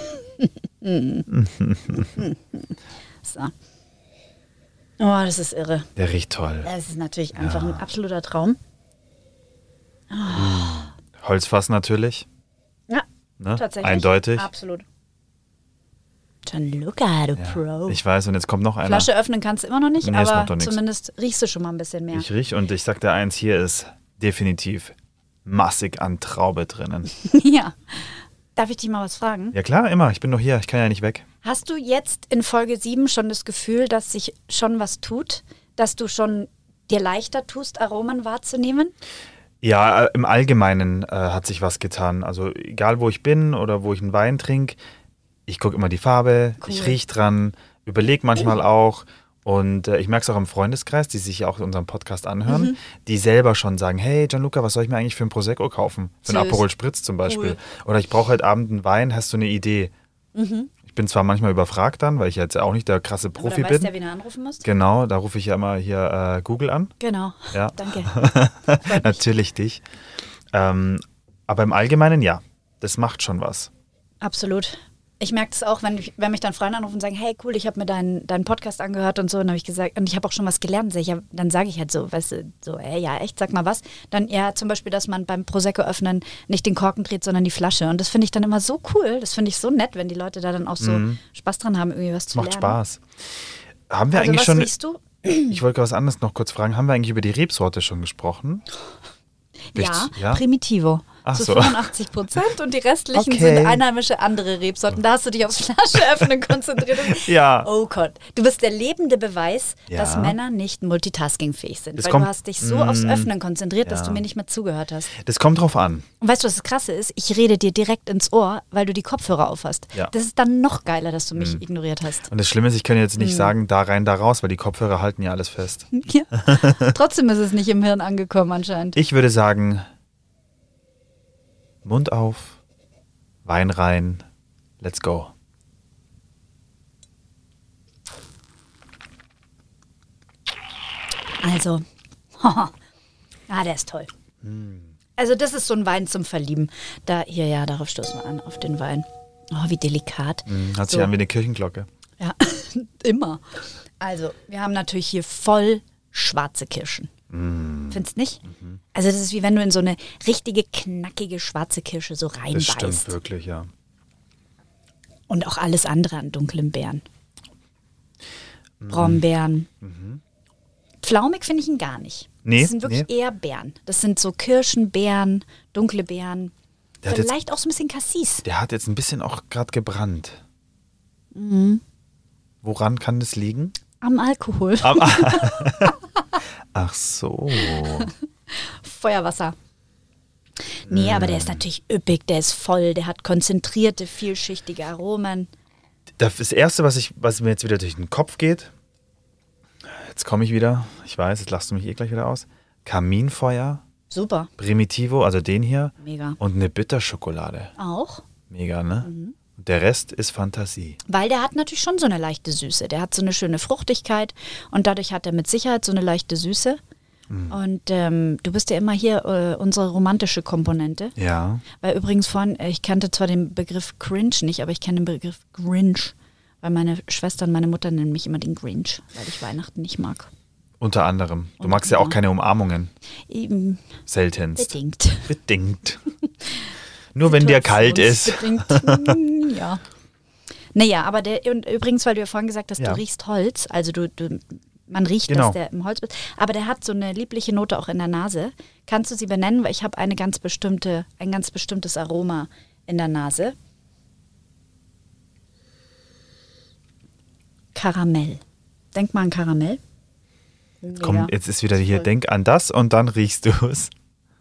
[SPEAKER 2] So. Oh, das ist irre.
[SPEAKER 1] Der riecht toll.
[SPEAKER 2] Das ist natürlich einfach ein absoluter Traum.
[SPEAKER 1] Holzfass natürlich.
[SPEAKER 2] Ja,
[SPEAKER 1] Ne?
[SPEAKER 2] tatsächlich.
[SPEAKER 1] Eindeutig.
[SPEAKER 2] Absolut. Gianluca, du
[SPEAKER 1] Ja.
[SPEAKER 2] Pro.
[SPEAKER 1] Ich weiß, und jetzt kommt noch einer.
[SPEAKER 2] Flasche öffnen kannst du immer noch nicht,
[SPEAKER 1] Nee, es macht
[SPEAKER 2] aber
[SPEAKER 1] doch nix.
[SPEAKER 2] zumindest riechst du schon mal ein bisschen mehr.
[SPEAKER 1] Ich riech und ich sag dir eins, hier ist definitiv massig an Traube drinnen.
[SPEAKER 2] Ja. Darf ich dich mal was fragen?
[SPEAKER 1] Ja klar, immer. Ich bin doch hier. Ich kann ja nicht weg.
[SPEAKER 2] Hast du jetzt in Folge sieben schon das Gefühl, dass sich schon was tut? Dass du schon dir leichter tust, Aromen wahrzunehmen?
[SPEAKER 1] Ja, äh, im Allgemeinen äh, hat sich was getan. Also egal, wo ich bin oder wo ich einen Wein trinke, ich gucke immer die Farbe,
[SPEAKER 2] Cool.
[SPEAKER 1] ich riech dran, überlege manchmal auch. Und äh, ich merke es auch im Freundeskreis, die sich ja auch unseren Podcast anhören,
[SPEAKER 2] Mhm.
[SPEAKER 1] die selber schon sagen, hey Gianluca, was soll ich mir eigentlich für ein Prosecco kaufen? Für einen
[SPEAKER 2] Süß.
[SPEAKER 1] Aperol Spritz zum Beispiel.
[SPEAKER 2] Cool.
[SPEAKER 1] Oder ich brauche heute Abend einen Wein, hast du eine Idee? Ich bin zwar manchmal überfragt dann, weil ich jetzt auch nicht der krasse
[SPEAKER 2] Aber
[SPEAKER 1] Profi
[SPEAKER 2] dann weißt
[SPEAKER 1] bin.
[SPEAKER 2] du ja, wen du anrufen musst.
[SPEAKER 1] Genau, da rufe ich ja immer hier äh, Google an.
[SPEAKER 2] Genau.
[SPEAKER 1] Ja.
[SPEAKER 2] Danke. Freut mich.
[SPEAKER 1] Natürlich dich. Ähm, aber im Allgemeinen ja, das macht schon was.
[SPEAKER 2] Absolut. Ich merke das auch, wenn, ich, wenn mich dann Freunde anrufen und sagen, hey cool, ich habe mir deinen, deinen Podcast angehört und so. Und habe ich gesagt, und ich habe auch schon was gelernt. Ich hab, dann sage ich halt so, weißt du, so, ey, ja, echt, sag mal was. Dann ja, zum Beispiel, dass man beim Prosecco öffnen nicht den Korken dreht, sondern die Flasche. Und das finde ich dann immer so cool. Das finde ich so nett, wenn die Leute da dann auch so Spaß dran haben, irgendwie was zu
[SPEAKER 1] Macht
[SPEAKER 2] lernen.
[SPEAKER 1] Spaß. Haben wir
[SPEAKER 2] Also
[SPEAKER 1] eigentlich
[SPEAKER 2] was
[SPEAKER 1] schon.
[SPEAKER 2] riechst du?
[SPEAKER 1] Ich wollte was anderes noch kurz fragen. Haben wir eigentlich über die Rebsorte schon gesprochen?
[SPEAKER 2] Ja,
[SPEAKER 1] ja,
[SPEAKER 2] Primitivo.
[SPEAKER 1] Ach
[SPEAKER 2] zu
[SPEAKER 1] so.
[SPEAKER 2] fünfundachtzig Prozent und die restlichen
[SPEAKER 1] Okay.
[SPEAKER 2] sind einheimische andere Rebsorten. Da hast du dich aufs Flascheöffnen konzentriert.
[SPEAKER 1] Ja.
[SPEAKER 2] Oh Gott, du bist der lebende Beweis,
[SPEAKER 1] Ja.
[SPEAKER 2] dass Männer nicht multitaskingfähig sind.
[SPEAKER 1] Das
[SPEAKER 2] weil
[SPEAKER 1] kommt-
[SPEAKER 2] du hast dich so
[SPEAKER 1] Mm.
[SPEAKER 2] aufs Öffnen konzentriert, dass
[SPEAKER 1] Ja.
[SPEAKER 2] du mir nicht mehr zugehört hast.
[SPEAKER 1] Das kommt drauf an.
[SPEAKER 2] Und weißt du, was das Krasse ist? Ich rede dir direkt ins Ohr, weil du die Kopfhörer aufhast.
[SPEAKER 1] Ja.
[SPEAKER 2] Das ist dann noch geiler, dass du mich ignoriert hast.
[SPEAKER 1] Und das Schlimme ist, ich kann jetzt
[SPEAKER 2] Hm.
[SPEAKER 1] nicht sagen, da rein, da raus, weil die Kopfhörer halten ja alles fest.
[SPEAKER 2] Ja. Trotzdem ist es nicht im Hirn angekommen anscheinend.
[SPEAKER 1] Ich würde sagen, Mund auf, Wein rein, let's go.
[SPEAKER 2] Also, ah, der ist toll. Also das ist so ein Wein zum Verlieben. Da, hier, ja, darauf stoßen wir an, auf den Wein. Oh, wie delikat.
[SPEAKER 1] Hm, Hat sich
[SPEAKER 2] So.
[SPEAKER 1] an wie eine Kirchenglocke.
[SPEAKER 2] Ja, immer. Also, wir haben natürlich hier voll schwarze Kirschen. Findest nicht? Also das ist wie wenn du in so eine richtige, knackige schwarze Kirsche so
[SPEAKER 1] Das
[SPEAKER 2] reinbeißt.
[SPEAKER 1] stimmt wirklich, ja.
[SPEAKER 2] Und auch alles andere an dunklen Beeren. Brombeeren. Pflaumig finde ich ihn gar nicht.
[SPEAKER 1] Nee,
[SPEAKER 2] Das sind wirklich
[SPEAKER 1] nee.
[SPEAKER 2] eher Beeren. Das sind so Kirschen, Beeren, dunkle Beeren.
[SPEAKER 1] Der hat jetzt-
[SPEAKER 2] Vielleicht auch so ein bisschen Cassis.
[SPEAKER 1] Der hat jetzt ein bisschen auch gerade gebrannt.
[SPEAKER 2] Mhm.
[SPEAKER 1] Woran kann das liegen?
[SPEAKER 2] Am Alkohol.
[SPEAKER 1] Am- Ach so.
[SPEAKER 2] Feuerwasser. Nee, aber der ist natürlich üppig, der ist voll, der hat konzentrierte, vielschichtige Aromen.
[SPEAKER 1] Das Erste, was, ich, was mir jetzt wieder durch den Kopf geht, jetzt komme ich wieder, ich weiß, jetzt lachst du mich eh gleich wieder aus, Kaminfeuer,
[SPEAKER 2] Super,
[SPEAKER 1] Primitivo, also den hier,
[SPEAKER 2] mega.
[SPEAKER 1] und eine Bitterschokolade.
[SPEAKER 2] Auch,
[SPEAKER 1] Mega, ne? Und der Rest ist Fantasie.
[SPEAKER 2] weil der hat natürlich schon so eine leichte Süße. Der hat so eine schöne Fruchtigkeit und dadurch hat er mit Sicherheit so eine leichte Süße. Und ähm, du bist ja immer hier äh, unsere romantische Komponente.
[SPEAKER 1] Ja.
[SPEAKER 2] Weil übrigens vorhin, äh, ich kannte zwar den Begriff Cringe nicht, aber ich kenne den Begriff Grinch. Weil meine Schwester und meine Mutter nennen mich immer den Grinch, weil ich Weihnachten nicht mag.
[SPEAKER 1] Unter anderem. Du
[SPEAKER 2] Unter
[SPEAKER 1] magst ja auch
[SPEAKER 2] anderem.
[SPEAKER 1] keine Umarmungen.
[SPEAKER 2] Eben
[SPEAKER 1] Seltenst.
[SPEAKER 2] bedingt.
[SPEAKER 1] Bedingt. Nur wenn dir kalt ist.
[SPEAKER 2] Situationsbedingt, ja. Naja, aber der, und übrigens, weil du ja vorhin gesagt hast,
[SPEAKER 1] Ja.
[SPEAKER 2] du riechst Holz, also du, du man riecht,
[SPEAKER 1] Genau.
[SPEAKER 2] dass der im Holz ist, aber der hat so eine liebliche Note auch in der Nase. Kannst du sie benennen? Weil ich habe eine ganz bestimmte, ein ganz bestimmtes Aroma in der Nase. Karamell. Denk mal an Karamell.
[SPEAKER 1] Komm,
[SPEAKER 2] Mega.
[SPEAKER 1] jetzt ist wieder hier,
[SPEAKER 2] Toll.
[SPEAKER 1] denk an das und dann riechst du es.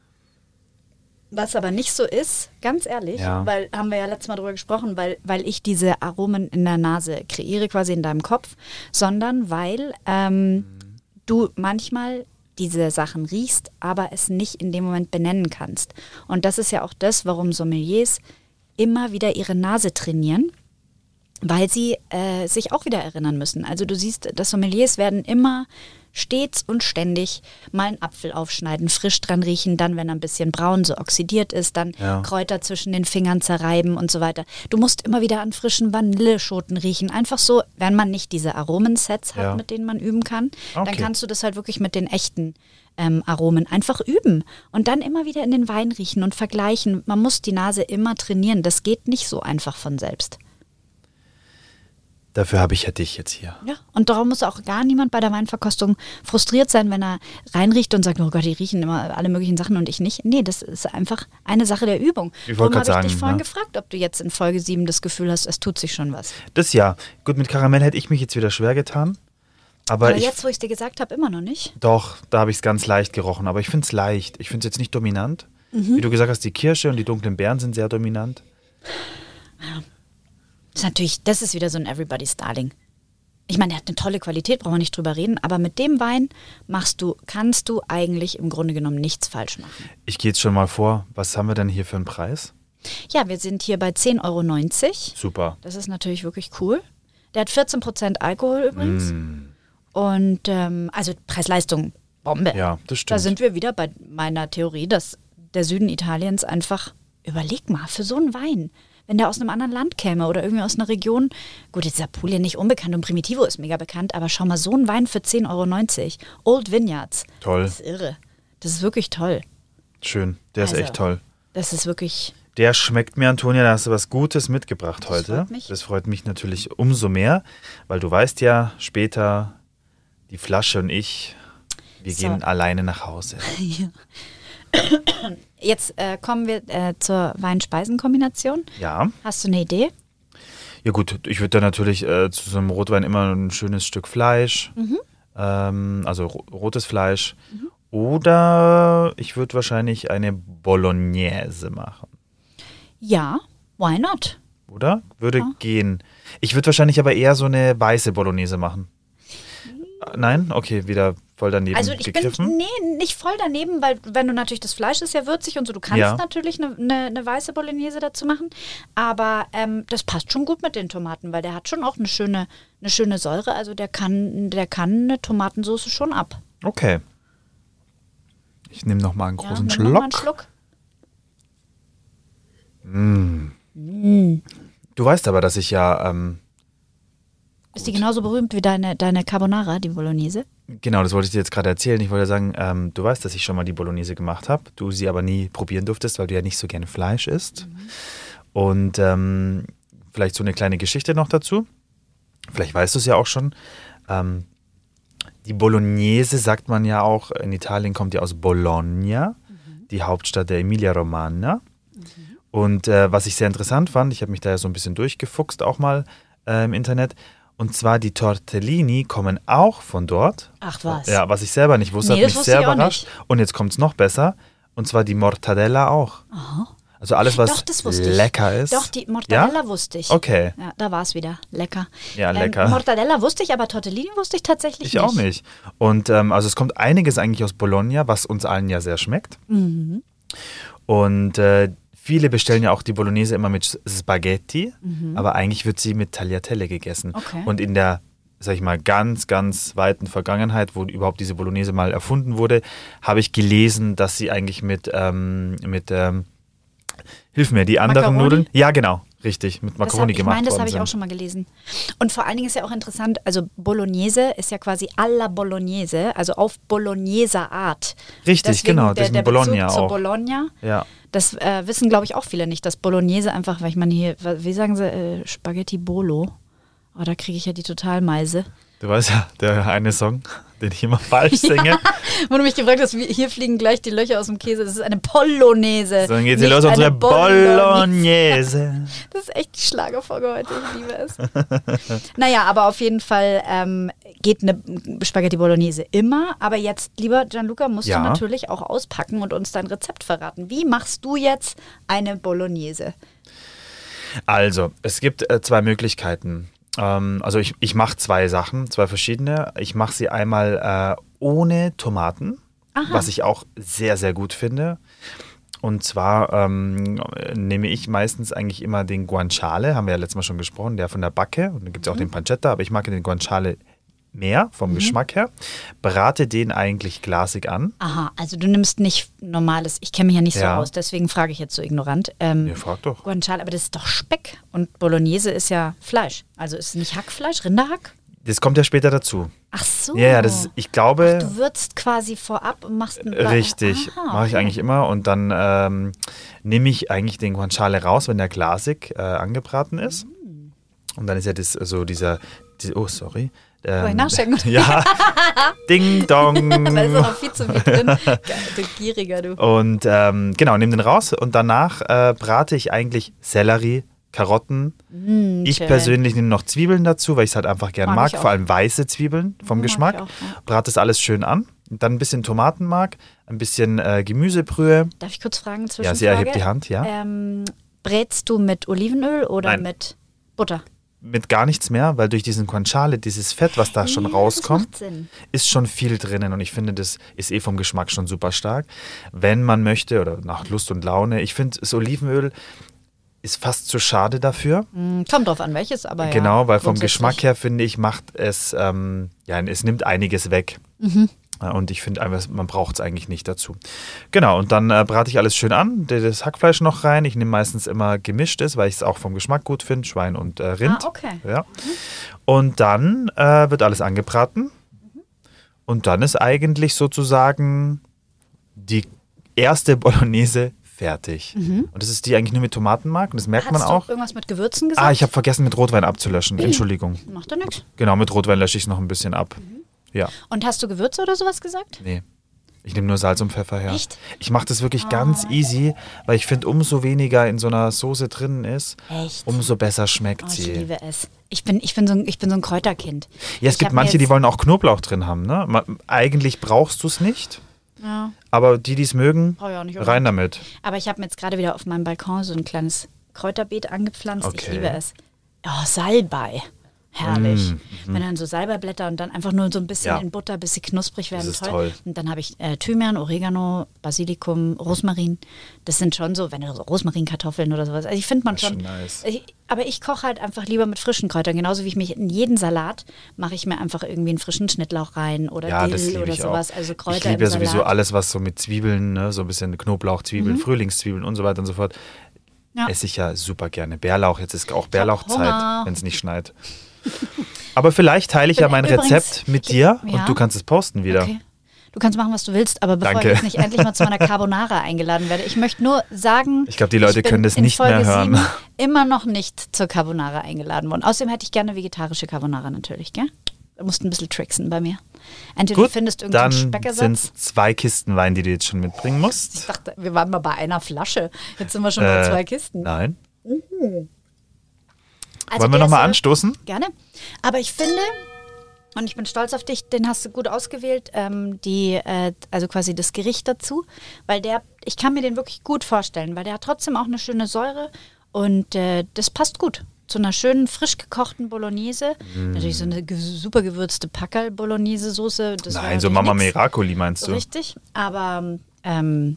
[SPEAKER 2] Was aber nicht so ist, ganz ehrlich,
[SPEAKER 1] Ja.
[SPEAKER 2] weil haben wir ja letztes Mal drüber gesprochen, weil, weil ich diese Aromen in der Nase kreiere, quasi in deinem Kopf, sondern weil ähm, du manchmal diese Sachen riechst, aber es nicht in dem Moment benennen kannst. Und das ist ja auch das, warum Sommeliers immer wieder ihre Nase trainieren, weil sie äh, sich auch wieder erinnern müssen. Also du siehst, dass Sommeliers werden immer stets und ständig mal einen Apfel aufschneiden, frisch dran riechen, dann, wenn er ein bisschen braun, so oxidiert ist, dann
[SPEAKER 1] Ja.
[SPEAKER 2] Kräuter zwischen den Fingern zerreiben und so weiter. Du musst immer wieder an frischen Vanilleschoten riechen. Einfach so, wenn man nicht diese Aromensets hat,
[SPEAKER 1] Ja.
[SPEAKER 2] mit denen man üben kann, dann
[SPEAKER 1] Okay.
[SPEAKER 2] kannst du das halt wirklich mit den echten ähm, Aromen einfach üben und dann immer wieder in den Wein riechen und vergleichen. Man muss die Nase immer trainieren. Das geht nicht so einfach von selbst.
[SPEAKER 1] Dafür habe ich ja dich jetzt hier.
[SPEAKER 2] Ja, und darum muss auch gar niemand bei der Weinverkostung frustriert sein, wenn er reinriecht und sagt, oh Gott, die riechen immer alle möglichen Sachen und ich nicht. Nee, das ist einfach eine Sache der Übung.
[SPEAKER 1] Ich wollte
[SPEAKER 2] Darum
[SPEAKER 1] gerade
[SPEAKER 2] habe ich
[SPEAKER 1] sagen,
[SPEAKER 2] dich vorhin
[SPEAKER 1] ja.
[SPEAKER 2] gefragt, ob du jetzt in Folge sieben das Gefühl hast, es tut sich schon was.
[SPEAKER 1] Das ja. Gut, mit Karamell hätte ich mich jetzt wieder schwer getan. Aber,
[SPEAKER 2] Aber
[SPEAKER 1] ich,
[SPEAKER 2] jetzt, wo ich es dir gesagt habe, immer noch nicht.
[SPEAKER 1] doch, da habe ich es ganz leicht gerochen. Aber ich finde es leicht. Ich finde es jetzt nicht dominant.
[SPEAKER 2] Mhm.
[SPEAKER 1] Wie du gesagt hast, die Kirsche und die dunklen Beeren sind sehr dominant.
[SPEAKER 2] Das ist natürlich, das ist wieder so ein Everybody's Darling. Ich meine, der hat eine tolle Qualität, brauchen wir nicht drüber reden, aber mit dem Wein machst du, kannst du eigentlich im Grunde genommen nichts falsch machen.
[SPEAKER 1] Ich gehe jetzt schon mal vor. Was haben wir denn hier für einen Preis?
[SPEAKER 2] Ja, wir sind hier bei zehn Euro neunzig.
[SPEAKER 1] Super.
[SPEAKER 2] Das ist natürlich wirklich cool. Der hat vierzehn Prozent Alkohol übrigens.
[SPEAKER 1] Mm,
[SPEAKER 2] Und ähm, also Preis-Leistung, Bombe.
[SPEAKER 1] ja, das
[SPEAKER 2] Da
[SPEAKER 1] stimmt.
[SPEAKER 2] sind wir wieder bei meiner Theorie, dass der Süden Italiens einfach, überleg mal, für so einen Wein, wenn der aus einem anderen Land käme oder irgendwie aus einer Region, gut, jetzt ist Apulien nicht unbekannt und Primitivo ist mega bekannt, aber schau mal, so ein Wein für zehn Euro neunzig, Old Vineyards,
[SPEAKER 1] Toll.
[SPEAKER 2] das ist irre. Das ist wirklich toll.
[SPEAKER 1] Schön. Der ist
[SPEAKER 2] Also,
[SPEAKER 1] echt toll.
[SPEAKER 2] Das ist wirklich,
[SPEAKER 1] Der schmeckt mir, Antonia, da hast du was Gutes mitgebracht
[SPEAKER 2] Das
[SPEAKER 1] heute.
[SPEAKER 2] freut mich.
[SPEAKER 1] Das freut mich natürlich umso mehr, weil du weißt ja, später die Flasche und ich, wir
[SPEAKER 2] So.
[SPEAKER 1] gehen alleine nach Hause.
[SPEAKER 2] Jetzt äh, kommen wir äh, zur Wein-Speisen-Kombination.
[SPEAKER 1] Ja.
[SPEAKER 2] Hast du eine Idee?
[SPEAKER 1] Ja gut, ich würde da natürlich äh, zu so einem Rotwein immer ein schönes Stück Fleisch,
[SPEAKER 2] Mhm.
[SPEAKER 1] ähm, also ro rotes Fleisch. Mhm. Oder ich würde wahrscheinlich eine Bolognese machen.
[SPEAKER 2] Ja, why not?
[SPEAKER 1] Oder? Würde
[SPEAKER 2] Ja.
[SPEAKER 1] gehen. Ich würde wahrscheinlich aber eher so eine weiße Bolognese machen. Äh, Nein? Okay, wieder voll daneben
[SPEAKER 2] Also ich
[SPEAKER 1] gegriffen.
[SPEAKER 2] bin nee, nicht voll daneben, weil wenn du natürlich das Fleisch ist ja würzig und so, du kannst
[SPEAKER 1] Ja.
[SPEAKER 2] natürlich eine, eine, eine weiße Bolognese dazu machen, aber ähm, das passt schon gut mit den Tomaten, weil der hat schon auch eine schöne, eine schöne Säure, also der kann, der kann eine Tomatensauce schon ab.
[SPEAKER 1] Okay. Ich nehme noch mal einen
[SPEAKER 2] Ja,
[SPEAKER 1] großen
[SPEAKER 2] nimm noch mal einen
[SPEAKER 1] Schluck.
[SPEAKER 2] Schluck.
[SPEAKER 1] Du weißt aber, dass ich ja, ähm,
[SPEAKER 2] Ist die genauso berühmt wie deine, deine Carbonara, die Bolognese?
[SPEAKER 1] genau, das wollte ich dir jetzt gerade erzählen. Ich wollte sagen, ähm, du weißt, dass ich schon mal die Bolognese gemacht habe, du sie aber nie probieren durftest, weil du ja nicht so gerne Fleisch isst.
[SPEAKER 2] Mhm.
[SPEAKER 1] Und ähm, vielleicht so eine kleine Geschichte noch dazu. Vielleicht weißt du es ja auch schon. Ähm, die Bolognese sagt man ja auch, in Italien kommt die aus Bologna,
[SPEAKER 2] Mhm.
[SPEAKER 1] die Hauptstadt der Emilia-Romagna. Und äh, was ich sehr interessant fand, ich habe mich da ja so ein bisschen durchgefuchst, auch mal äh, im Internet. Und zwar die Tortellini kommen auch von dort.
[SPEAKER 2] Ach was.
[SPEAKER 1] Ja, was ich selber nicht wusste,
[SPEAKER 2] Nee,
[SPEAKER 1] hat
[SPEAKER 2] das
[SPEAKER 1] mich
[SPEAKER 2] wusste
[SPEAKER 1] sehr
[SPEAKER 2] ich auch
[SPEAKER 1] überrascht. Und jetzt kommt es noch besser. Und zwar die Mortadella auch. Also alles, was
[SPEAKER 2] Doch, das wusste ich.
[SPEAKER 1] lecker ist.
[SPEAKER 2] Doch, die Mortadella
[SPEAKER 1] Ja?
[SPEAKER 2] wusste ich.
[SPEAKER 1] Okay.
[SPEAKER 2] Ja, da war es wieder. Lecker.
[SPEAKER 1] Ja, lecker.
[SPEAKER 2] Ähm, Mortadella wusste ich, aber Tortellini wusste ich tatsächlich
[SPEAKER 1] Ich
[SPEAKER 2] nicht.
[SPEAKER 1] auch nicht. Und ähm, also es kommt einiges eigentlich aus Bologna, was uns allen ja sehr schmeckt.
[SPEAKER 2] Mhm.
[SPEAKER 1] Und äh, viele bestellen ja auch die Bolognese immer mit Spaghetti, aber eigentlich wird sie mit Tagliatelle gegessen.
[SPEAKER 2] Mhm. Okay.
[SPEAKER 1] Und in der, sag ich mal, ganz, ganz weiten Vergangenheit, wo überhaupt diese Bolognese mal erfunden wurde, habe ich gelesen, dass sie eigentlich mit, ähm, mit ähm, hilf mir, die anderen
[SPEAKER 2] Macaroni?
[SPEAKER 1] Nudeln? Ja, genau, richtig, mit
[SPEAKER 2] Das
[SPEAKER 1] Macaroni
[SPEAKER 2] hab, ich
[SPEAKER 1] gemacht
[SPEAKER 2] meine, das
[SPEAKER 1] worden
[SPEAKER 2] habe ich auch
[SPEAKER 1] sind.
[SPEAKER 2] schon mal gelesen. Und vor allen Dingen ist ja auch interessant, also Bolognese ist ja quasi alla Bolognese, also auf Bologneser Art.
[SPEAKER 1] Richtig, genau,
[SPEAKER 2] der,
[SPEAKER 1] deswegen
[SPEAKER 2] der Bezug
[SPEAKER 1] Bologna
[SPEAKER 2] zu
[SPEAKER 1] auch.
[SPEAKER 2] Bologna.
[SPEAKER 1] Ja.
[SPEAKER 2] Das äh, wissen, glaube ich, auch viele nicht, dass Bolognese einfach, weil ich meine hier, wie sagen sie, äh, Spaghetti Bolo. Oh, da kriege ich ja die Totalmeise.
[SPEAKER 1] Du weißt ja, der eine Song, den ich immer falsch singe.
[SPEAKER 2] Wo du mich gefragt hast, wie, hier fliegen gleich die Löcher aus dem Käse. Das ist eine Polonaise.
[SPEAKER 1] So, dann geht sie
[SPEAKER 2] nicht
[SPEAKER 1] los,
[SPEAKER 2] eine
[SPEAKER 1] unsere
[SPEAKER 2] Bolognese.
[SPEAKER 1] Bolognese.
[SPEAKER 2] Das ist echt die Schlagerfolge heute, ich liebe es. Naja, aber auf jeden Fall ähm, geht eine Spaghetti Bolognese immer. Aber jetzt, lieber Gianluca, musst
[SPEAKER 1] Ja.
[SPEAKER 2] du natürlich auch auspacken und uns dein Rezept verraten. Wie machst du jetzt eine Bolognese?
[SPEAKER 1] Also, es gibt äh, zwei Möglichkeiten. Ähm, also ich, ich mache zwei Sachen, zwei verschiedene. Ich mache sie einmal äh, ohne Tomaten,
[SPEAKER 2] Aha.
[SPEAKER 1] was ich auch sehr, sehr gut finde. Und zwar ähm, nehme ich meistens eigentlich immer den Guanciale, haben wir ja letztes Mal schon gesprochen, der von der Backe. Und dann gibt es auch den Pancetta, aber ich mag den Guanciale mehr vom Geschmack her. Brate den eigentlich glasig an.
[SPEAKER 2] Aha, also du nimmst nicht normales, ich kenne mich ja nicht so
[SPEAKER 1] Ja.
[SPEAKER 2] aus, deswegen frage ich jetzt so ignorant. Ähm,
[SPEAKER 1] Ja, frag doch.
[SPEAKER 2] Guanciale, aber das ist doch Speck und Bolognese ist ja Fleisch. Also ist es nicht Hackfleisch, Rinderhack?
[SPEAKER 1] Das kommt ja später dazu.
[SPEAKER 2] Ach so.
[SPEAKER 1] Ja, ja, das ist, ich glaube...
[SPEAKER 2] Du würzt quasi vorab und machst einen
[SPEAKER 1] Richtig,
[SPEAKER 2] Aha,
[SPEAKER 1] mache ich
[SPEAKER 2] okay.
[SPEAKER 1] eigentlich immer. Und dann ähm, nehme ich eigentlich den Guanciale raus, wenn der glasig äh, angebraten ist. Und dann ist ja das so dieser, die, oh sorry. Ähm,
[SPEAKER 2] ich nachschenken?
[SPEAKER 1] Ja, Ding Dong.
[SPEAKER 2] Da ist aber viel zu viel drin. Geil, du Gieriger, du.
[SPEAKER 1] Und ähm, genau, nehme den raus und danach äh, brate ich eigentlich Sellerie, Karotten.
[SPEAKER 2] Mm,
[SPEAKER 1] ich
[SPEAKER 2] schön.
[SPEAKER 1] persönlich nehme noch Zwiebeln dazu, weil ich es halt einfach gern
[SPEAKER 2] Mag
[SPEAKER 1] mag,
[SPEAKER 2] ich auch.
[SPEAKER 1] vor allem weiße Zwiebeln vom
[SPEAKER 2] Mag ich
[SPEAKER 1] Geschmack.
[SPEAKER 2] auch, ja.
[SPEAKER 1] Brate das alles schön an. Und dann ein bisschen Tomatenmark, ein bisschen äh, Gemüsebrühe.
[SPEAKER 2] Darf ich kurz fragen?
[SPEAKER 1] Ja,
[SPEAKER 2] Zwischenfrage?
[SPEAKER 1] sie erhebt die Hand, ja.
[SPEAKER 2] Ähm, brätst du mit Olivenöl oder
[SPEAKER 1] Nein.
[SPEAKER 2] mit Butter?
[SPEAKER 1] Mit gar nichts mehr, weil durch diesen Guanciale, dieses Fett, was da schon
[SPEAKER 2] Ja,
[SPEAKER 1] rauskommt,
[SPEAKER 2] Das macht Sinn.
[SPEAKER 1] ist schon viel drinnen und ich finde, das ist eh vom Geschmack schon super stark. Wenn man möchte oder nach Lust und Laune, ich finde, das Olivenöl ist fast zu schade dafür.
[SPEAKER 2] Mm, Kommt drauf an, welches, aber ja.
[SPEAKER 1] Genau, weil vom
[SPEAKER 2] grundsätzlich.
[SPEAKER 1] Geschmack her, finde ich, macht es, ähm, ja, es nimmt einiges weg. Ja, Und ich finde einfach, man braucht es eigentlich nicht dazu. Genau, und dann äh, brate ich alles schön an, das Hackfleisch noch rein. Ich nehme meistens immer gemischtes, weil ich es auch vom Geschmack gut finde, Schwein und äh, Rind.
[SPEAKER 2] Ah, okay.
[SPEAKER 1] Ja. Und dann äh, wird alles angebraten. Und dann ist eigentlich sozusagen die erste Bolognese fertig. Und das ist die eigentlich nur mit Tomatenmark und das merkt
[SPEAKER 2] Hast
[SPEAKER 1] man
[SPEAKER 2] du
[SPEAKER 1] auch.
[SPEAKER 2] irgendwas mit Gewürzen gesagt?
[SPEAKER 1] Ah, ich habe vergessen, mit Rotwein abzulöschen. Entschuldigung.
[SPEAKER 2] Macht doch nichts.
[SPEAKER 1] Genau, mit Rotwein lösche ich es noch ein bisschen ab. Ja.
[SPEAKER 2] Und hast du Gewürze oder sowas gesagt?
[SPEAKER 1] Nee. Ich nehme nur Salz und Pfeffer her.
[SPEAKER 2] Echt?
[SPEAKER 1] Ich mache das wirklich oh. ganz easy, weil ich finde, umso weniger in so einer Soße drin ist,
[SPEAKER 2] Echt?
[SPEAKER 1] umso besser schmeckt
[SPEAKER 2] oh,
[SPEAKER 1] sie.
[SPEAKER 2] Ich liebe es. Ich bin, ich bin, so, ein, ich bin so ein Kräuterkind.
[SPEAKER 1] Ja, es
[SPEAKER 2] ich
[SPEAKER 1] gibt manche, die wollen auch Knoblauch drin haben. Ne? Man, eigentlich brauchst du es nicht,
[SPEAKER 2] ja.
[SPEAKER 1] aber die, die es mögen,
[SPEAKER 2] nicht,
[SPEAKER 1] rein damit.
[SPEAKER 2] Aber ich habe mir jetzt gerade wieder auf meinem Balkon so ein kleines Kräuterbeet angepflanzt. Okay. Ich liebe es. Oh, Salbei. Herrlich. Mm, Wenn dann so Salbeiblätter und dann einfach nur so ein bisschen ja. in Butter, bis sie knusprig werden.
[SPEAKER 1] Das ist
[SPEAKER 2] toll.
[SPEAKER 1] toll.
[SPEAKER 2] Und dann habe ich äh, Thymian, Oregano, Basilikum, Rosmarin. Das sind schon so, wenn du so Rosmarinkartoffeln oder sowas. Also ich finde man
[SPEAKER 1] das ist
[SPEAKER 2] schon.
[SPEAKER 1] schon nice.
[SPEAKER 2] Ich, aber ich koche halt einfach lieber mit frischen Kräutern. Genauso wie ich mich in jeden Salat mache ich mir einfach irgendwie einen frischen Schnittlauch rein oder
[SPEAKER 1] ja,
[SPEAKER 2] Dill oder sowas.
[SPEAKER 1] Auch.
[SPEAKER 2] Also Kräuter
[SPEAKER 1] ich liebe ja
[SPEAKER 2] im
[SPEAKER 1] sowieso
[SPEAKER 2] Salat.
[SPEAKER 1] alles, was so mit Zwiebeln, ne, so ein bisschen Knoblauch, Zwiebeln,
[SPEAKER 2] Mhm.
[SPEAKER 1] Frühlingszwiebeln und so weiter und so fort. Ja. Esse ich ja super gerne. Bärlauch, jetzt ist auch
[SPEAKER 2] Ich
[SPEAKER 1] Bärlauchzeit, wenn es nicht schneit. Aber vielleicht teile ich ja mein Übrigens, Rezept mit dir ja. und du kannst es posten wieder.
[SPEAKER 2] Okay. Du kannst machen, was du willst, aber bevor
[SPEAKER 1] Danke.
[SPEAKER 2] ich jetzt nicht endlich mal zu meiner Carbonara eingeladen werde, ich möchte nur sagen,
[SPEAKER 1] ich glaube, die Leute können das nicht
[SPEAKER 2] Folge
[SPEAKER 1] mehr hören.
[SPEAKER 2] sieben immer noch nicht zur Carbonara eingeladen worden. Außerdem hätte ich gerne vegetarische Carbonara natürlich, gell? Du musst ein bisschen tricksen bei mir. Entweder
[SPEAKER 1] Gut,
[SPEAKER 2] du findest irgendeinen
[SPEAKER 1] dann
[SPEAKER 2] Speckersatz.
[SPEAKER 1] sind es zwei Kisten Wein, die du jetzt schon mitbringen musst.
[SPEAKER 2] Ich dachte, wir waren mal bei einer Flasche. Jetzt sind wir schon
[SPEAKER 1] äh,
[SPEAKER 2] bei zwei Kisten.
[SPEAKER 1] Nein.
[SPEAKER 2] Mhm. Also
[SPEAKER 1] Wollen wir nochmal anstoßen?
[SPEAKER 2] Gerne. Aber ich finde, und ich bin stolz auf dich, den hast du gut ausgewählt, ähm, die, äh, also quasi das Gericht dazu, weil der, ich kann mir den wirklich gut vorstellen, weil der hat trotzdem auch eine schöne Säure und äh, das passt gut. Zu einer schönen, frisch gekochten Bolognese. Mm. Natürlich so eine ge- super gewürzte Packerl-Bolognese-Soße.
[SPEAKER 1] Nein, so Mama
[SPEAKER 2] nix.
[SPEAKER 1] Miracoli meinst du?
[SPEAKER 2] Richtig, aber ähm,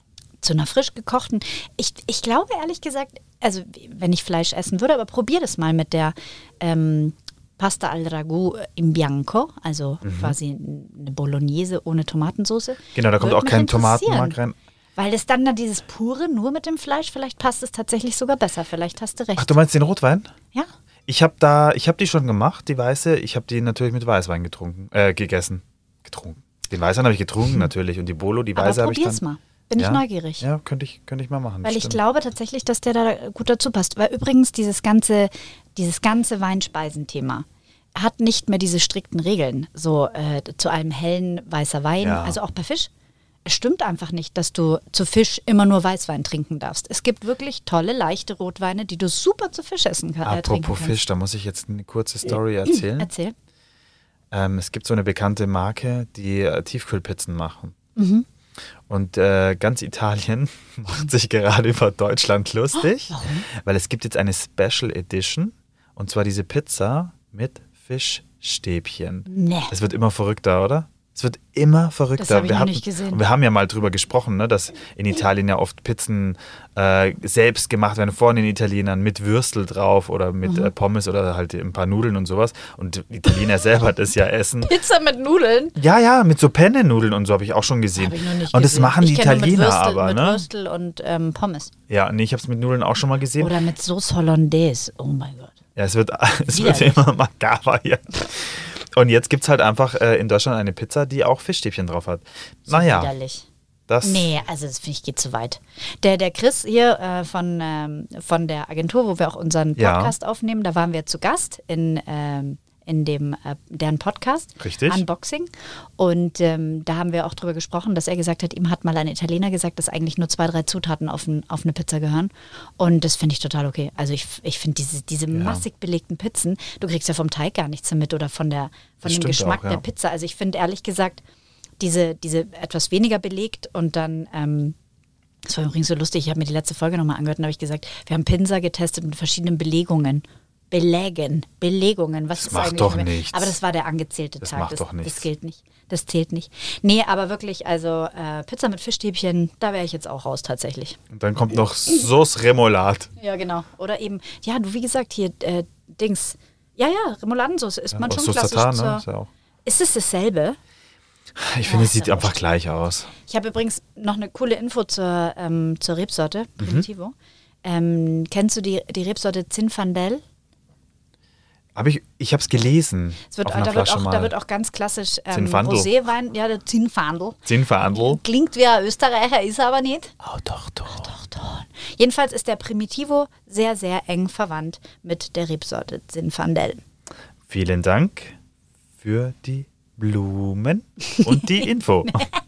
[SPEAKER 2] zu einer frisch gekochten, ich, ich glaube ehrlich gesagt, also wenn ich Fleisch essen würde, aber probier das mal mit der ähm, Pasta al Ragù in Bianco, also mhm. quasi eine Bolognese ohne Tomatensauce.
[SPEAKER 1] Genau, da kommt
[SPEAKER 2] Würde
[SPEAKER 1] auch kein Tomatenmark rein.
[SPEAKER 2] Weil das dann, dann dieses pure nur mit dem Fleisch, vielleicht passt es tatsächlich sogar besser, vielleicht hast du recht.
[SPEAKER 1] Ach, du meinst den Rotwein?
[SPEAKER 2] Ja.
[SPEAKER 1] Ich habe da, ich habe die schon gemacht, die weiße, ich habe die natürlich mit Weißwein getrunken, äh, gegessen, getrunken. Den Weißwein habe ich getrunken hm. natürlich und die Bolo, die weiße habe ich dann.
[SPEAKER 2] Probier's mal. Bin
[SPEAKER 1] ja?
[SPEAKER 2] ich neugierig.
[SPEAKER 1] Ja, könnte ich, könnte ich mal machen.
[SPEAKER 2] Weil ich
[SPEAKER 1] stimmt.
[SPEAKER 2] glaube tatsächlich, dass der da gut dazu passt. Weil übrigens dieses ganze, dieses ganze Weinspeisenthema hat nicht mehr diese strikten Regeln. So äh, zu einem hellen weißer Wein,
[SPEAKER 1] ja.
[SPEAKER 2] also auch bei Fisch. Es stimmt einfach nicht, dass du zu Fisch immer nur Weißwein trinken darfst. Es gibt wirklich tolle, leichte Rotweine, die du super zu Fisch essen kann, äh, trinken
[SPEAKER 1] Apropos
[SPEAKER 2] kannst.
[SPEAKER 1] Fisch, da muss ich jetzt eine kurze Story erzählen.
[SPEAKER 2] Erzähl.
[SPEAKER 1] Ähm, es gibt so eine bekannte Marke, die äh, Tiefkühlpizzen machen.
[SPEAKER 2] Mhm.
[SPEAKER 1] Und äh, ganz Italien macht sich gerade über Deutschland lustig,
[SPEAKER 2] oh, warum?
[SPEAKER 1] Weil es gibt jetzt eine Special Edition und zwar diese Pizza mit Fischstäbchen.
[SPEAKER 2] Nee.
[SPEAKER 1] Es wird immer verrückter, oder? Es wird immer verrückter.
[SPEAKER 2] Das habe ich
[SPEAKER 1] wir
[SPEAKER 2] noch
[SPEAKER 1] hatten,
[SPEAKER 2] nicht gesehen.
[SPEAKER 1] Und wir haben ja mal drüber gesprochen, ne, dass in Italien ja oft Pizzen äh, selbst gemacht werden von den Italienern mit Würstel drauf oder mit
[SPEAKER 2] Mhm.
[SPEAKER 1] äh, Pommes oder halt ein paar Nudeln und sowas. Und die Italiener selber das ja essen.
[SPEAKER 2] Pizza mit Nudeln?
[SPEAKER 1] Ja, ja, mit so Penne-Nudeln und so habe ich auch schon gesehen.
[SPEAKER 2] Habe ich noch nicht
[SPEAKER 1] und das
[SPEAKER 2] gesehen.
[SPEAKER 1] machen die
[SPEAKER 2] ich kenne nur
[SPEAKER 1] Italiener
[SPEAKER 2] mit Würstel,
[SPEAKER 1] aber,
[SPEAKER 2] mit
[SPEAKER 1] ne?
[SPEAKER 2] Würstel und ähm, Pommes.
[SPEAKER 1] Ja, nee, ich habe es mit Nudeln auch schon mal gesehen.
[SPEAKER 2] Oder mit Sauce Hollandaise. Oh mein Gott.
[SPEAKER 1] Ja, es wird, es wird immer makaber hier. Und jetzt gibt es halt einfach äh, in Deutschland eine Pizza, die auch Fischstäbchen drauf hat.
[SPEAKER 2] So
[SPEAKER 1] naja.
[SPEAKER 2] widerlich.
[SPEAKER 1] Das
[SPEAKER 2] Nee, also das finde ich geht zu weit. Der, der Chris hier äh, von, ähm, von der Agentur, wo wir auch unseren Podcast ja. aufnehmen, da waren wir zu Gast in, ähm, in dem äh, deren Podcast.
[SPEAKER 1] Richtig.
[SPEAKER 2] Unboxing. Und ähm, da haben wir auch drüber gesprochen, dass er gesagt hat, ihm hat mal ein Italiener gesagt, dass eigentlich nur zwei, drei Zutaten auf, ein, auf eine Pizza gehören. Und das finde ich total okay. Also ich, ich finde diese, diese
[SPEAKER 1] Ja.
[SPEAKER 2] massig belegten Pizzen, du kriegst ja vom Teig gar nichts mit oder von, der, von
[SPEAKER 1] Das
[SPEAKER 2] dem
[SPEAKER 1] stimmt
[SPEAKER 2] Geschmack
[SPEAKER 1] auch, ja.
[SPEAKER 2] der Pizza. Also ich finde ehrlich gesagt, diese, diese etwas weniger belegt und dann, ähm, das war übrigens so lustig, ich habe mir die letzte Folge nochmal angehört und habe ich gesagt, wir haben Pinsa getestet mit verschiedenen Belegungen. Belägen, Belegungen, was
[SPEAKER 1] Das
[SPEAKER 2] ist
[SPEAKER 1] macht
[SPEAKER 2] eigentlich?
[SPEAKER 1] doch
[SPEAKER 2] mit-
[SPEAKER 1] nichts.
[SPEAKER 2] Aber das war der angezählte
[SPEAKER 1] Das
[SPEAKER 2] Tag.
[SPEAKER 1] macht
[SPEAKER 2] das,
[SPEAKER 1] doch nichts.
[SPEAKER 2] Das gilt nicht. Das zählt nicht. Nee, aber wirklich, also äh, Pizza mit Fischstäbchen, da wäre ich jetzt auch raus tatsächlich.
[SPEAKER 1] Und dann kommt noch Sauce Remoulade.
[SPEAKER 2] Ja, genau. Oder eben, ja, du, wie gesagt, hier, äh, Dings. Ja, ja, Remouladensauce isst man
[SPEAKER 1] Ja,
[SPEAKER 2] schon
[SPEAKER 1] Sauce
[SPEAKER 2] klassisch.
[SPEAKER 1] Tartar,
[SPEAKER 2] zur-
[SPEAKER 1] ne? Ist, ja auch.
[SPEAKER 2] Ist es dasselbe?
[SPEAKER 1] Ich
[SPEAKER 2] Ja,
[SPEAKER 1] finde, es
[SPEAKER 2] ist
[SPEAKER 1] sieht
[SPEAKER 2] ja
[SPEAKER 1] einfach
[SPEAKER 2] wurscht.
[SPEAKER 1] gleich aus.
[SPEAKER 2] Ich habe übrigens noch eine coole Info zur, ähm, zur Rebsorte,
[SPEAKER 1] Mhm.
[SPEAKER 2] Primitivo. Ähm, kennst du die, die Rebsorte Zinfandel?
[SPEAKER 1] Aber ich, ich habe es gelesen.
[SPEAKER 2] Es wird,
[SPEAKER 1] auf einer
[SPEAKER 2] da, wird
[SPEAKER 1] Flasche
[SPEAKER 2] auch,
[SPEAKER 1] mal.
[SPEAKER 2] da wird auch ganz klassisch ähm,
[SPEAKER 1] Zinfandel.
[SPEAKER 2] Roséwein, ja, der Zinfandel.
[SPEAKER 1] Zinfandel.
[SPEAKER 2] Klingt wie ein Österreicher, ist er aber nicht.
[SPEAKER 1] Oh, doch, doch.
[SPEAKER 2] Doch, doch. Jedenfalls ist der Primitivo sehr, sehr eng verwandt mit der Rebsorte Zinfandel.
[SPEAKER 1] Vielen Dank für die Blumen und die Info.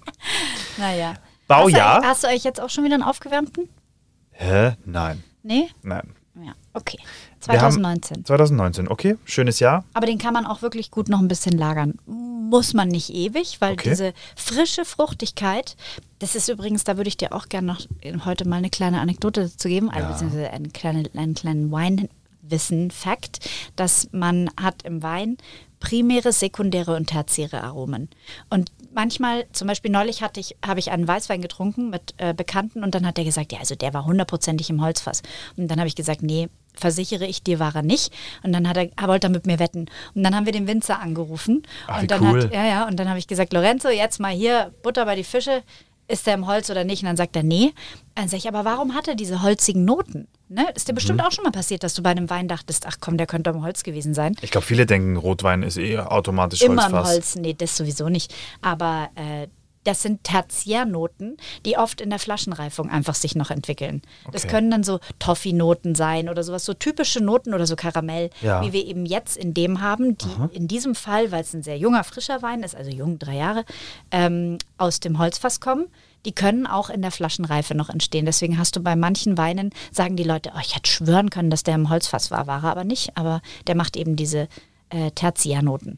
[SPEAKER 2] Naja.
[SPEAKER 1] Baujahr.
[SPEAKER 2] Hast du, hast du euch jetzt auch schon wieder einen aufgewärmten?
[SPEAKER 1] Hä? Nein.
[SPEAKER 2] Nee?
[SPEAKER 1] Nein.
[SPEAKER 2] Ja, okay.
[SPEAKER 1] Wir haben-
[SPEAKER 2] zwanzig neunzehn.
[SPEAKER 1] zwanzig neunzehn, okay, schönes Jahr.
[SPEAKER 2] Aber den kann man auch wirklich gut noch ein bisschen lagern. Muss man nicht ewig, weil
[SPEAKER 1] Okay.
[SPEAKER 2] diese frische Fruchtigkeit, das ist übrigens, da würde ich dir auch gerne noch heute mal eine kleine Anekdote dazu geben, also
[SPEAKER 1] Ja.
[SPEAKER 2] beziehungsweise einen kleinen, einen kleinen Weinwissen-Fakt, dass man hat im Wein primäre, sekundäre und tertiäre Aromen. Und manchmal, zum Beispiel neulich hatte ich, habe ich einen Weißwein getrunken mit äh, Bekannten und dann hat er gesagt, ja, also der war hundertprozentig im Holzfass. Und dann habe ich gesagt, nee, versichere ich dir, war er nicht. Und dann hat er, er wollte er mit mir wetten. Und dann haben wir den Winzer angerufen.
[SPEAKER 1] Ach, wie
[SPEAKER 2] und dann
[SPEAKER 1] cool.
[SPEAKER 2] hat, ja, ja, und dann habe ich gesagt, Lorenzo, jetzt mal hier Butter bei die Fische. Ist der im Holz oder nicht? Und dann sagt er, nee. Dann sage ich, aber warum hat er diese holzigen Noten? Ne? Ist dir
[SPEAKER 1] Mhm.
[SPEAKER 2] bestimmt auch schon mal passiert, dass du bei einem Wein dachtest, ach komm, der könnte im Holz gewesen sein.
[SPEAKER 1] Ich glaube, viele denken, Rotwein ist eh automatisch
[SPEAKER 2] Immer
[SPEAKER 1] Holzfass.
[SPEAKER 2] im Holz, nee, das sowieso nicht. Aber äh, das sind Tertiärnoten, die oft in der Flaschenreifung einfach sich noch entwickeln. Das
[SPEAKER 1] Okay.
[SPEAKER 2] können dann so Toffee-Noten sein oder sowas, so typische Noten oder so Karamell,
[SPEAKER 1] Ja.
[SPEAKER 2] wie wir eben jetzt in dem haben, die in diesem Fall, weil es ein sehr junger, frischer Wein ist, also jung, drei Jahre, ähm, aus dem Holzfass kommen. Die können auch in der Flaschenreife noch entstehen. Deswegen hast du bei manchen Weinen, sagen die Leute, oh, ich hätte schwören können, dass der im Holzfass war. War er aber nicht. Aber der macht eben diese äh, Tertiärnoten.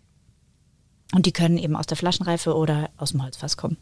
[SPEAKER 2] Und die können eben aus der Flaschenreife oder aus dem Holzfass kommen.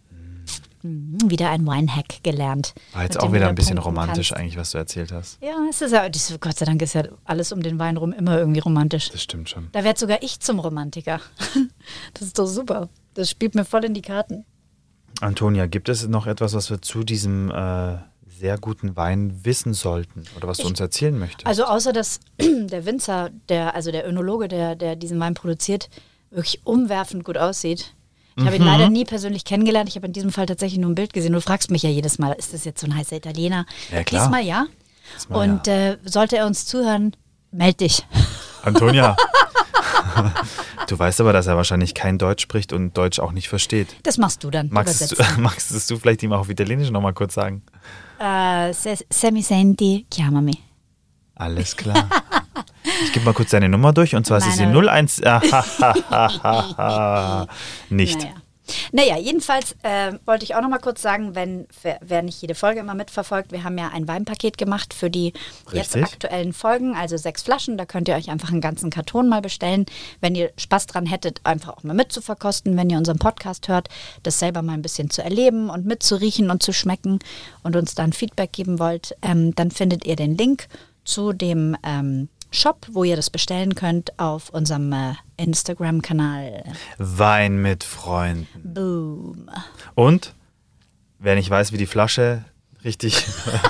[SPEAKER 2] Mhm, wieder ein Wine-Hack gelernt.
[SPEAKER 1] War jetzt
[SPEAKER 2] mit
[SPEAKER 1] auch
[SPEAKER 2] dem
[SPEAKER 1] wieder
[SPEAKER 2] du
[SPEAKER 1] ein bisschen
[SPEAKER 2] punkten
[SPEAKER 1] romantisch
[SPEAKER 2] kannst.
[SPEAKER 1] eigentlich, was du erzählt hast.
[SPEAKER 2] Ja, es ist ja, das, Gott sei Dank ist ja alles um den Wein rum immer irgendwie romantisch.
[SPEAKER 1] Das stimmt schon.
[SPEAKER 2] Da werde sogar ich zum Romantiker. Das ist doch super. Das spielt mir voll in die Karten.
[SPEAKER 1] Antonia, gibt es noch etwas, was wir zu diesem äh, sehr guten Wein wissen sollten oder was du
[SPEAKER 2] Ich-
[SPEAKER 1] uns erzählen möchtest?
[SPEAKER 2] Also außer dass der Winzer, der, also der Önologe, der, der diesen Wein produziert, wirklich umwerfend gut aussieht. Ich habe ihn
[SPEAKER 1] Mhm.
[SPEAKER 2] leider nie persönlich kennengelernt. Ich habe in diesem Fall tatsächlich nur ein Bild gesehen. Du fragst mich ja jedes Mal, ist das jetzt so ein heißer Italiener?
[SPEAKER 1] Ja, klar.
[SPEAKER 2] Diesmal ja.
[SPEAKER 1] Diesmal
[SPEAKER 2] Und äh, sollte er uns zuhören, meld dich.
[SPEAKER 1] Antonia, du weißt aber, dass er wahrscheinlich kein Deutsch spricht und Deutsch auch nicht versteht.
[SPEAKER 2] Das machst du dann.
[SPEAKER 1] Magst du,
[SPEAKER 2] übersetzen.
[SPEAKER 1] magst es du vielleicht ihm auch auf Italienisch nochmal kurz sagen?
[SPEAKER 2] Äh, se, se mi senti, chiamami.
[SPEAKER 1] Alles klar. Ich gebe mal kurz deine Nummer durch und zwar ist es die
[SPEAKER 2] Meine-
[SPEAKER 1] null eins. Ah, nicht.
[SPEAKER 2] Naja. Naja, jedenfalls äh, wollte ich auch noch mal kurz sagen, wenn wer, wer nicht jede Folge immer mitverfolgt, wir haben ja ein Weinpaket gemacht für die jetzt
[SPEAKER 1] Richtig.
[SPEAKER 2] aktuellen Folgen, also sechs Flaschen, da könnt ihr euch einfach einen ganzen Karton mal bestellen. Wenn ihr Spaß dran hättet, einfach auch mal mitzuverkosten, wenn ihr unseren Podcast hört, das selber mal ein bisschen zu erleben und mitzuriechen und zu schmecken und uns dann Feedback geben wollt, ähm, dann findet ihr den Link zu dem ähm, Shop, wo ihr das bestellen könnt, auf unserem äh, Instagram-Kanal.
[SPEAKER 1] Wein mit Freunden.
[SPEAKER 2] Boom.
[SPEAKER 1] Und wer nicht weiß, wie die Flasche richtig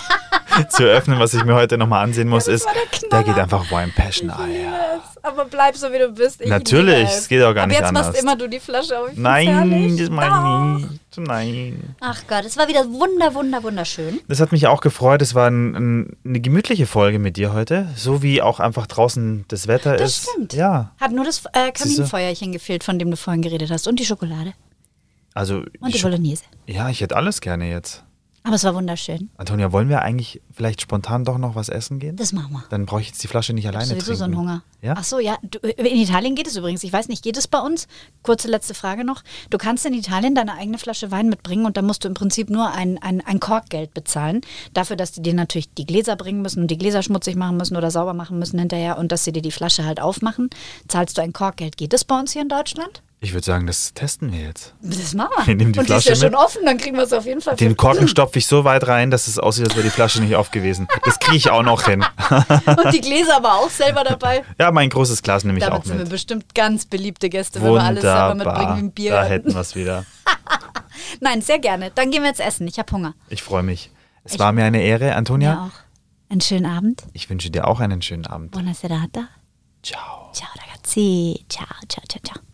[SPEAKER 1] zu öffnen, was ich mir heute nochmal ansehen muss,
[SPEAKER 2] das
[SPEAKER 1] ist,
[SPEAKER 2] war der
[SPEAKER 1] der
[SPEAKER 2] Knaller.
[SPEAKER 1] geht einfach Wine Passion. Ah, ja.
[SPEAKER 2] Aber bleib so, wie du bist. Ich
[SPEAKER 1] Natürlich,
[SPEAKER 2] liebe
[SPEAKER 1] es geht auch gar
[SPEAKER 2] Aber
[SPEAKER 1] nicht
[SPEAKER 2] jetzt machst
[SPEAKER 1] anders.
[SPEAKER 2] immer du die Flasche auf. Ich find's
[SPEAKER 1] Nein,
[SPEAKER 2] herrlich.
[SPEAKER 1] das meine ich nicht. Nein.
[SPEAKER 2] Ach Gott, es war wieder wunder, wunder, wunderschön.
[SPEAKER 1] Das hat mich auch gefreut. Es war ein, ein, eine gemütliche Folge mit dir heute. So wie auch einfach draußen das Wetter
[SPEAKER 2] Das
[SPEAKER 1] ist.
[SPEAKER 2] stimmt.
[SPEAKER 1] Ja.
[SPEAKER 2] Hat nur das äh,
[SPEAKER 1] Siehste?
[SPEAKER 2] Kaminfeuerchen gefehlt, von dem du vorhin geredet hast. Und die Schokolade.
[SPEAKER 1] Also,
[SPEAKER 2] Und die
[SPEAKER 1] Scho-
[SPEAKER 2] Bolognese.
[SPEAKER 1] ja, ich hätte alles gerne jetzt.
[SPEAKER 2] Aber es war wunderschön.
[SPEAKER 1] Antonia, wollen wir eigentlich vielleicht spontan doch noch was essen gehen?
[SPEAKER 2] Das machen wir.
[SPEAKER 1] Dann brauche ich jetzt die Flasche nicht
[SPEAKER 2] Ich habe
[SPEAKER 1] alleine
[SPEAKER 2] sowieso
[SPEAKER 1] trinken.
[SPEAKER 2] so einen Hunger.
[SPEAKER 1] Ja?
[SPEAKER 2] Ach so, ja. Du, in Italien geht es übrigens. Ich weiß nicht, geht es bei uns? Kurze letzte Frage noch. Du kannst in Italien deine eigene Flasche Wein mitbringen und dann musst du im Prinzip nur ein, ein, ein Korkgeld bezahlen. Dafür, dass die dir natürlich die Gläser bringen müssen und die Gläser schmutzig machen müssen oder sauber machen müssen hinterher und dass sie dir die Flasche halt aufmachen, zahlst du ein Korkgeld. Geht das bei uns hier in Deutschland?
[SPEAKER 1] Ich würde sagen, das testen wir jetzt.
[SPEAKER 2] Das machen wir.
[SPEAKER 1] Wir nehmen die
[SPEAKER 2] und
[SPEAKER 1] Flasche
[SPEAKER 2] die ist ja
[SPEAKER 1] mit.
[SPEAKER 2] schon offen, dann kriegen wir es auf jeden Fall.
[SPEAKER 1] Den
[SPEAKER 2] für-
[SPEAKER 1] Korken stopfe ich so weit rein, dass es aussieht, als wäre die Flasche nicht auf gewesen. Das kriege ich auch noch hin.
[SPEAKER 2] Und die Gläser aber auch selber dabei.
[SPEAKER 1] Ja, mein großes Glas nehme ich
[SPEAKER 2] Damit
[SPEAKER 1] auch
[SPEAKER 2] sind wir
[SPEAKER 1] mit.
[SPEAKER 2] bestimmt ganz beliebte Gäste, wenn wir alles selber mitbringen wie
[SPEAKER 1] Wunderbar.
[SPEAKER 2] ein Bier.
[SPEAKER 1] Da hätten wir es wieder.
[SPEAKER 2] Nein, sehr gerne. Dann gehen wir jetzt essen. Ich habe Hunger.
[SPEAKER 1] Ich freue mich. Es
[SPEAKER 2] Ich-
[SPEAKER 1] war mir eine Ehre, Antonia.
[SPEAKER 2] Ja, auch. Einen schönen Abend.
[SPEAKER 1] Ich wünsche dir auch einen schönen Abend.
[SPEAKER 2] Buona serata.
[SPEAKER 1] Ciao.
[SPEAKER 2] Ciao ragazzi. Ciao, ciao, ciao, ciao.